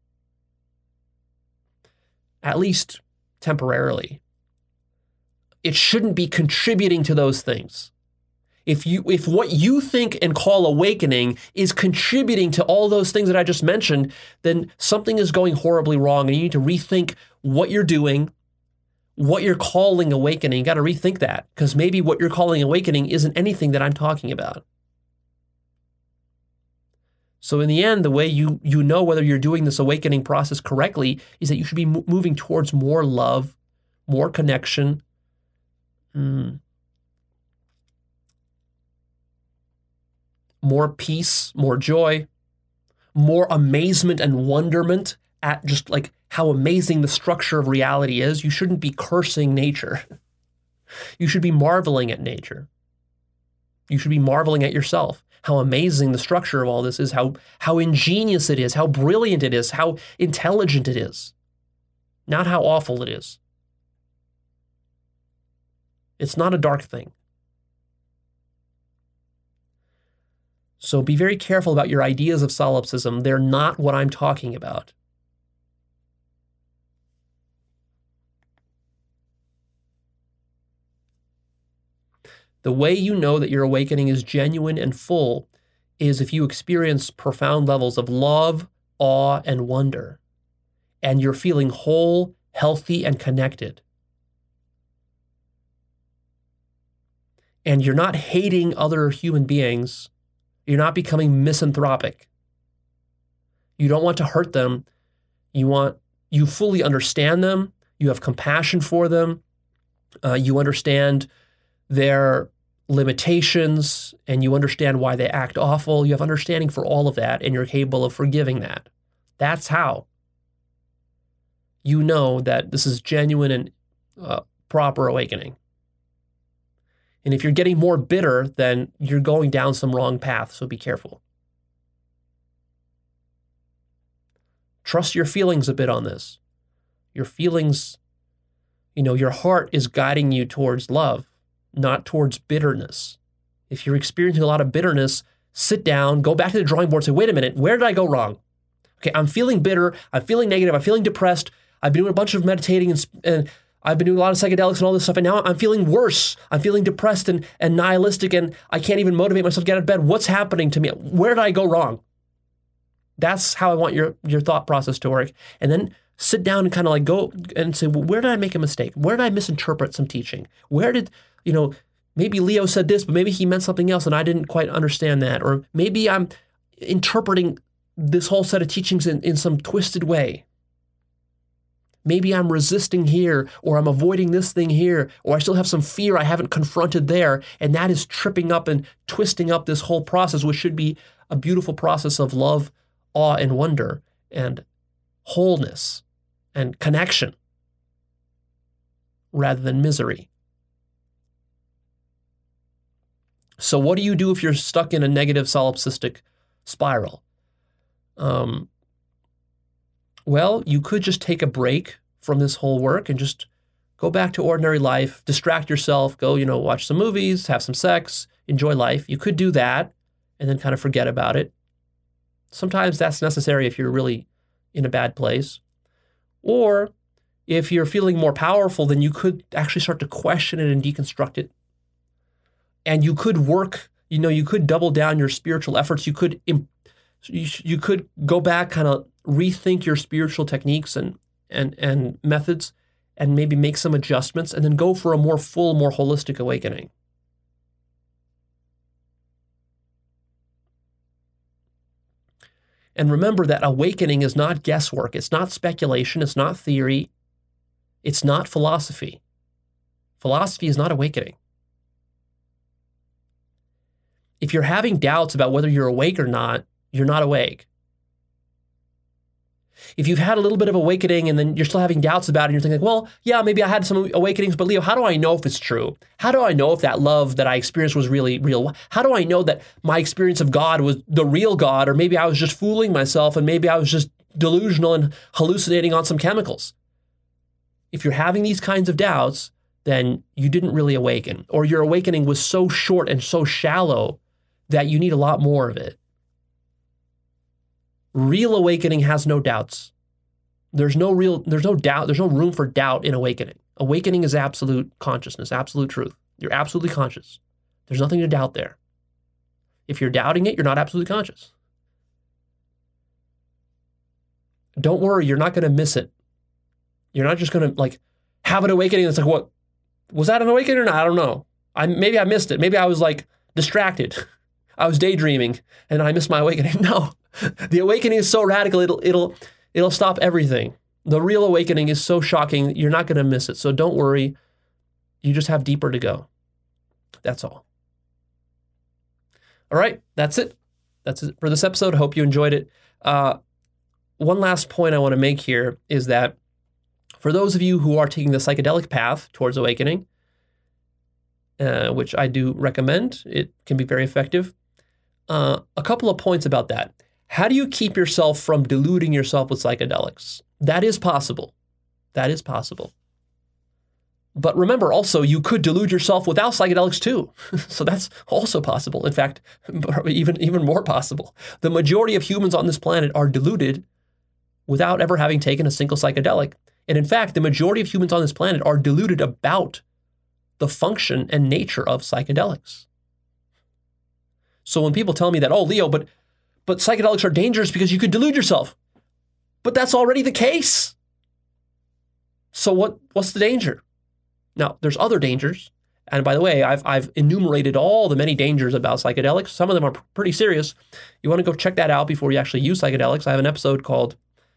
at least temporarily. It shouldn't be contributing to those things. If what you think and call awakening is contributing to all those things that I just mentioned, then something is going horribly wrong, and you need to rethink what you're doing, what you're calling awakening. You got to rethink that, because maybe what you're calling awakening isn't anything that I'm talking about. So in the end, the way you know whether you're doing this awakening process correctly is that you should be moving towards more love, more connection, more peace, more joy, more amazement and wonderment at just like how amazing the structure of reality is. You shouldn't be cursing nature. You should be marveling at nature. You should be marveling at yourself. how amazing the structure of all this is, how ingenious it is, how brilliant it is, how intelligent it is, not how awful it is. It's not a dark thing. So be very careful about your ideas of solipsism. They're not what I'm talking about. The way you know that your awakening is genuine and full is if you experience profound levels of love, awe, and wonder, and you're feeling whole, healthy, and connected. And you're not hating other human beings. You're not becoming misanthropic. You don't want to hurt them. You fully understand them. You have compassion for them. You understand their limitations, and you understand why they act awful. You have understanding for all of that, and you're capable of forgiving that. That's how you know that this is genuine and proper awakening. And if you're getting more bitter, then you're going down some wrong path, so be careful. Trust your feelings a bit on this. Your feelings, your heart is guiding you towards love, not towards bitterness. If you're experiencing a lot of bitterness, sit down, go back to the drawing board and say, wait a minute, where did I go wrong? Okay, I'm feeling bitter, I'm feeling negative, I'm feeling depressed, I've been doing a bunch of meditating and I've been doing a lot of psychedelics and all this stuff, and now I'm feeling worse. I'm feeling depressed and nihilistic, and I can't even motivate myself to get out of bed. What's happening to me? Where did I go wrong? That's how I want your thought process to work. And then sit down and kind of like go and say, well, where did I make a mistake? Where did I misinterpret some teaching? Where did, maybe Leo said this, but maybe he meant something else and I didn't quite understand that. Or maybe I'm interpreting this whole set of teachings in some twisted way. Maybe I'm resisting here, or I'm avoiding this thing here, or I still have some fear I haven't confronted there, and that is tripping up and twisting up this whole process, which should be a beautiful process of love, awe, and wonder, and wholeness, and connection, rather than misery. So what do you do if you're stuck in a negative solipsistic spiral? Well, you could just take a break from this whole work and just go back to ordinary life, distract yourself, go, watch some movies, have some sex, enjoy life. You could do that and then kind of forget about it. Sometimes that's necessary if you're really in a bad place. Or if you're feeling more powerful, then you could actually start to question it and deconstruct it. And you could work, you could double down your spiritual efforts. You could go back, kind of rethink your spiritual techniques and methods, and maybe make some adjustments, and then go for a more full, more holistic awakening. And remember that awakening is not guesswork. It's not speculation. It's not theory. It's not philosophy. Philosophy is not awakening. If you're having doubts about whether you're awake or not, you're not awake. If you've had a little bit of awakening and then you're still having doubts about it, and you're thinking, well, yeah, maybe I had some awakenings, but Leo, how do I know if it's true? How do I know if that love that I experienced was really real? How do I know that my experience of God was the real God, or maybe I was just fooling myself and maybe I was just delusional and hallucinating on some chemicals? If you're having these kinds of doubts, then you didn't really awaken, or your awakening was so short and so shallow that you need a lot more of it. Real awakening has no doubts. There's no doubt, there's no room for doubt in awakening. Awakening is absolute consciousness, absolute truth. You're absolutely conscious. There's nothing to doubt there. If you're doubting it, you're not absolutely conscious. Don't worry, you're not going to miss it. You're not just going to have an awakening that's like, what? Was that an awakening or not? I don't know. Maybe I missed it. Maybe I was distracted. I was daydreaming and I missed my awakening. No. The awakening is so radical, it'll stop everything. The real awakening is so shocking, you're not going to miss it. So don't worry. You just have deeper to go. That's all. All right, that's it. That's it for this episode. I hope you enjoyed it. One last point I want to make here is that for those of you who are taking the psychedelic path towards awakening, which I do recommend, it can be very effective. a couple of points about that. How do you keep yourself from deluding yourself with psychedelics? That is possible. That is possible. But remember also, you could delude yourself without psychedelics too. So that's also possible. In fact, even more possible. The majority of humans on this planet are deluded without ever having taken a single psychedelic. And in fact, the majority of humans on this planet are deluded about the function and nature of psychedelics. So when people tell me that, oh, Leo, but psychedelics are dangerous because you could delude yourself. But that's already the case. So what's the danger? Now, there's other dangers. And by the way, I've enumerated all the many dangers about psychedelics. Some of them are pretty serious. You want to go check that out before you actually use psychedelics. I have an episode called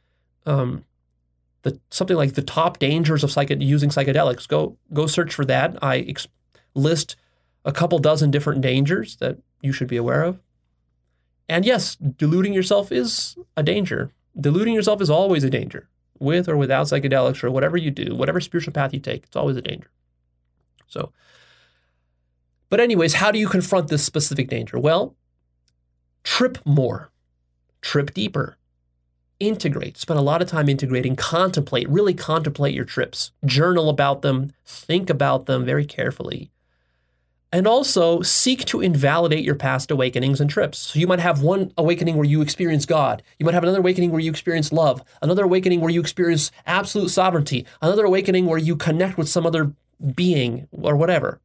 something like the top dangers of using psychedelics. Go search for that. I list a couple dozen different dangers that you should be aware of. And yes, deluding yourself is a danger. Deluding yourself is always a danger. With or without psychedelics or whatever you do, whatever spiritual path you take, it's always a danger. So, but anyways, how do you confront this specific danger? Well, trip more, trip deeper, integrate, spend a lot of time integrating, really contemplate your trips, journal about them, think about them very carefully. And also seek to invalidate your past awakenings and trips. So you might have one awakening where you experience God. You might have another awakening where you experience love. Another awakening where you experience absolute sovereignty. Another awakening where you connect with some other being or whatever.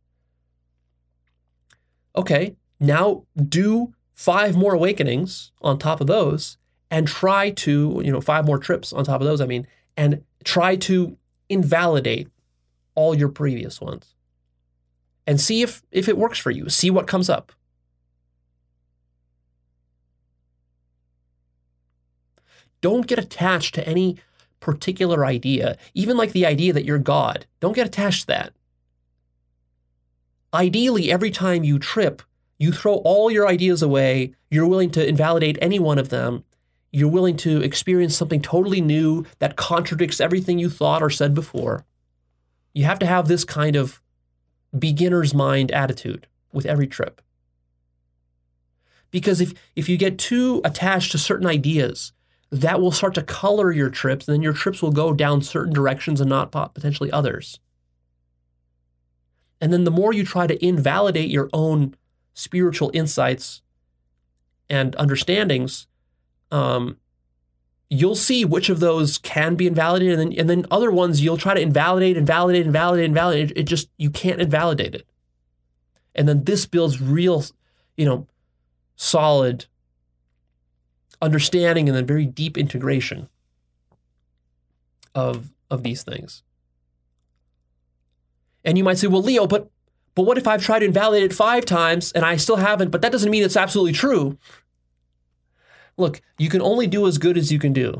Okay, now do 5 more awakenings on top of those and try to, 5 more trips on top of those, and try to invalidate all your previous ones. And see if it works for you. See what comes up. Don't get attached to any particular idea, even like the idea that you're God. Don't get attached to that. Ideally, every time you trip, you throw all your ideas away. You're willing to invalidate any one of them. You're willing to experience something totally new that contradicts everything you thought or said before. You have to have this kind of beginner's mind attitude with every trip. Because if you get too attached to certain ideas, that will start to color your trips, and then your trips will go down certain directions and not potentially others. And then the more you try to invalidate your own spiritual insights and understandings, you'll see which of those can be invalidated, and then other ones you'll try to invalidate. It just, you can't invalidate it. And then this builds real, solid understanding and then very deep integration of these things. And you might say, well, Leo, but what if I've tried to invalidate it 5 times and I still haven't, but that doesn't mean it's absolutely true. Look, you can only do as good as you can do.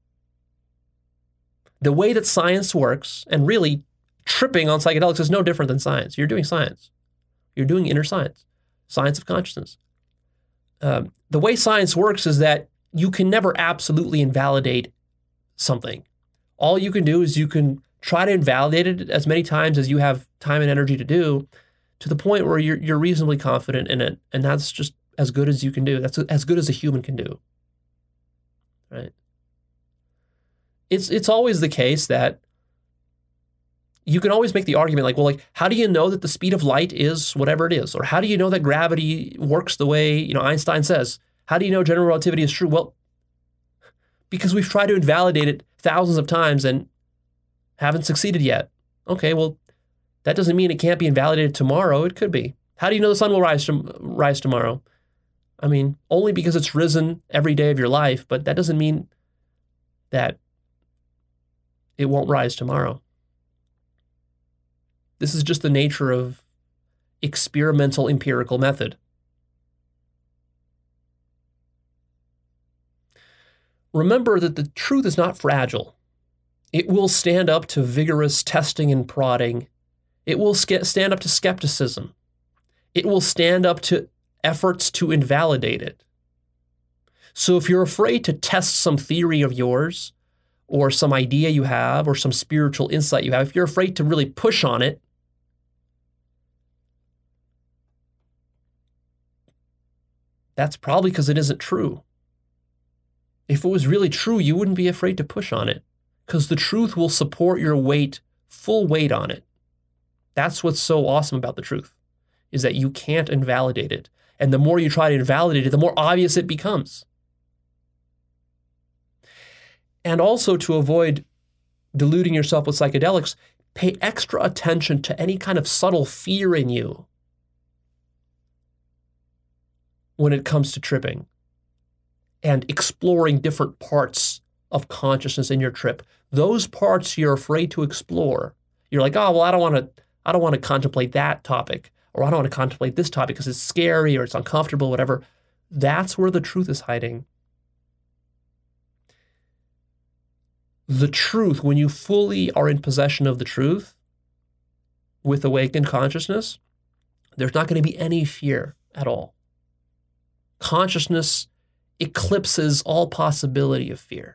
The way that science works, and really tripping on psychedelics is no different than science. You're doing science. You're doing inner science, science of consciousness. The way science works is that you can never absolutely invalidate something. All you can do is you can try to invalidate it as many times as you have time and energy to do, to the point where you're reasonably confident in it, and that's just as good as you can do. That's as good as a human can do, right? It's always the case that you can always make the argument like, how do you know that the speed of light is whatever it is? Or how do you know that gravity works the way, Einstein says? How do you know general relativity is true? Well, because we've tried to invalidate it thousands of times and haven't succeeded yet. Okay, well, that doesn't mean it can't be invalidated tomorrow. It could be. How do you know the sun will rise tomorrow? Only because it's risen every day of your life, but that doesn't mean that it won't rise tomorrow. This is just the nature of experimental empirical method. Remember that the truth is not fragile. It will stand up to vigorous testing and prodding. It will stand up to skepticism. It will stand up to efforts to invalidate it. So if you're afraid to test some theory of yours, or some idea you have, or some spiritual insight you have, if you're afraid to really push on it, That's probably because it isn't true. If it was really true, you wouldn't be afraid to push on it, because the truth will support your weight, full weight on it. That's what's so awesome about the truth, is that you can't invalidate it. And the more you try to invalidate it, the more obvious it becomes. And also, to avoid deluding yourself with psychedelics, pay extra attention to any kind of subtle fear in you when it comes to tripping and exploring different parts of consciousness in your trip. Those parts you're afraid to explore. You're like, oh, well, I don't want to contemplate that topic, or I don't want to contemplate this topic because it's scary or it's uncomfortable, whatever. That's where the truth is hiding. The truth, when you fully are in possession of the truth with awakened consciousness, there's not going to be any fear at all. Consciousness eclipses all possibility of fear.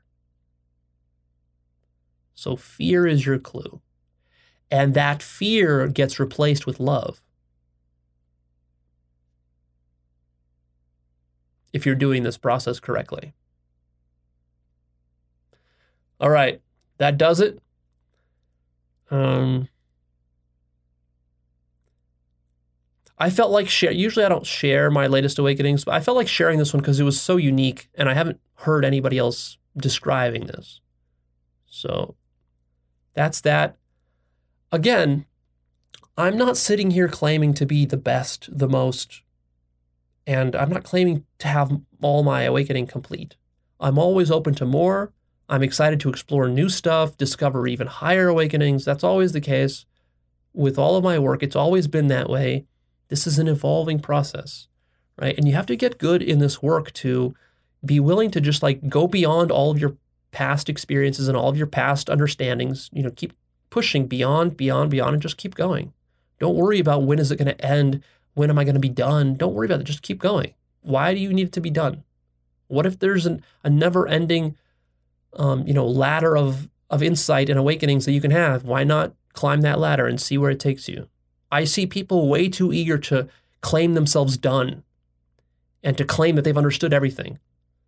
So fear is your clue. And that fear gets replaced with love. If you're doing this process correctly. All right, that does it. I felt like usually I don't share my latest awakenings, but I felt like sharing this one because it was so unique and I haven't heard anybody else describing this. So that's that. Again, I'm not sitting here claiming to be the best, the most, and I'm not claiming to have all my awakening complete. I'm always open to more. I'm excited to explore new stuff, discover even higher awakenings. That's always the case with all of my work. It's always been that way. This is an evolving process, right? And you have to get good in this work to be willing to just like go beyond all of your past experiences and all of your past understandings, keep pushing beyond, and just keep going. Don't worry about when is it going to end? When am I going to be done? Don't worry about it. Just keep going. Why do you need it to be done? What if there's a never-ending, ladder of insight and awakenings that you can have? Why not climb that ladder and see where it takes you? I see people way too eager to claim themselves done and to claim that they've understood everything.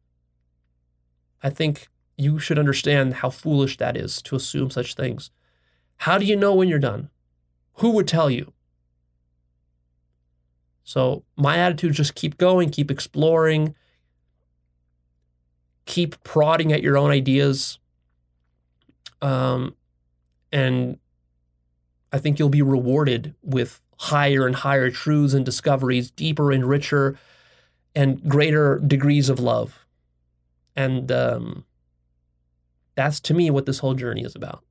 I think you should understand how foolish that is to assume such things. How do you know when you're done? Who would tell you? So my attitude is just keep going, keep exploring, keep prodding at your own ideas. And I think you'll be rewarded with higher and higher truths and discoveries, deeper and richer and greater degrees of love. And that's to me what this whole journey is about.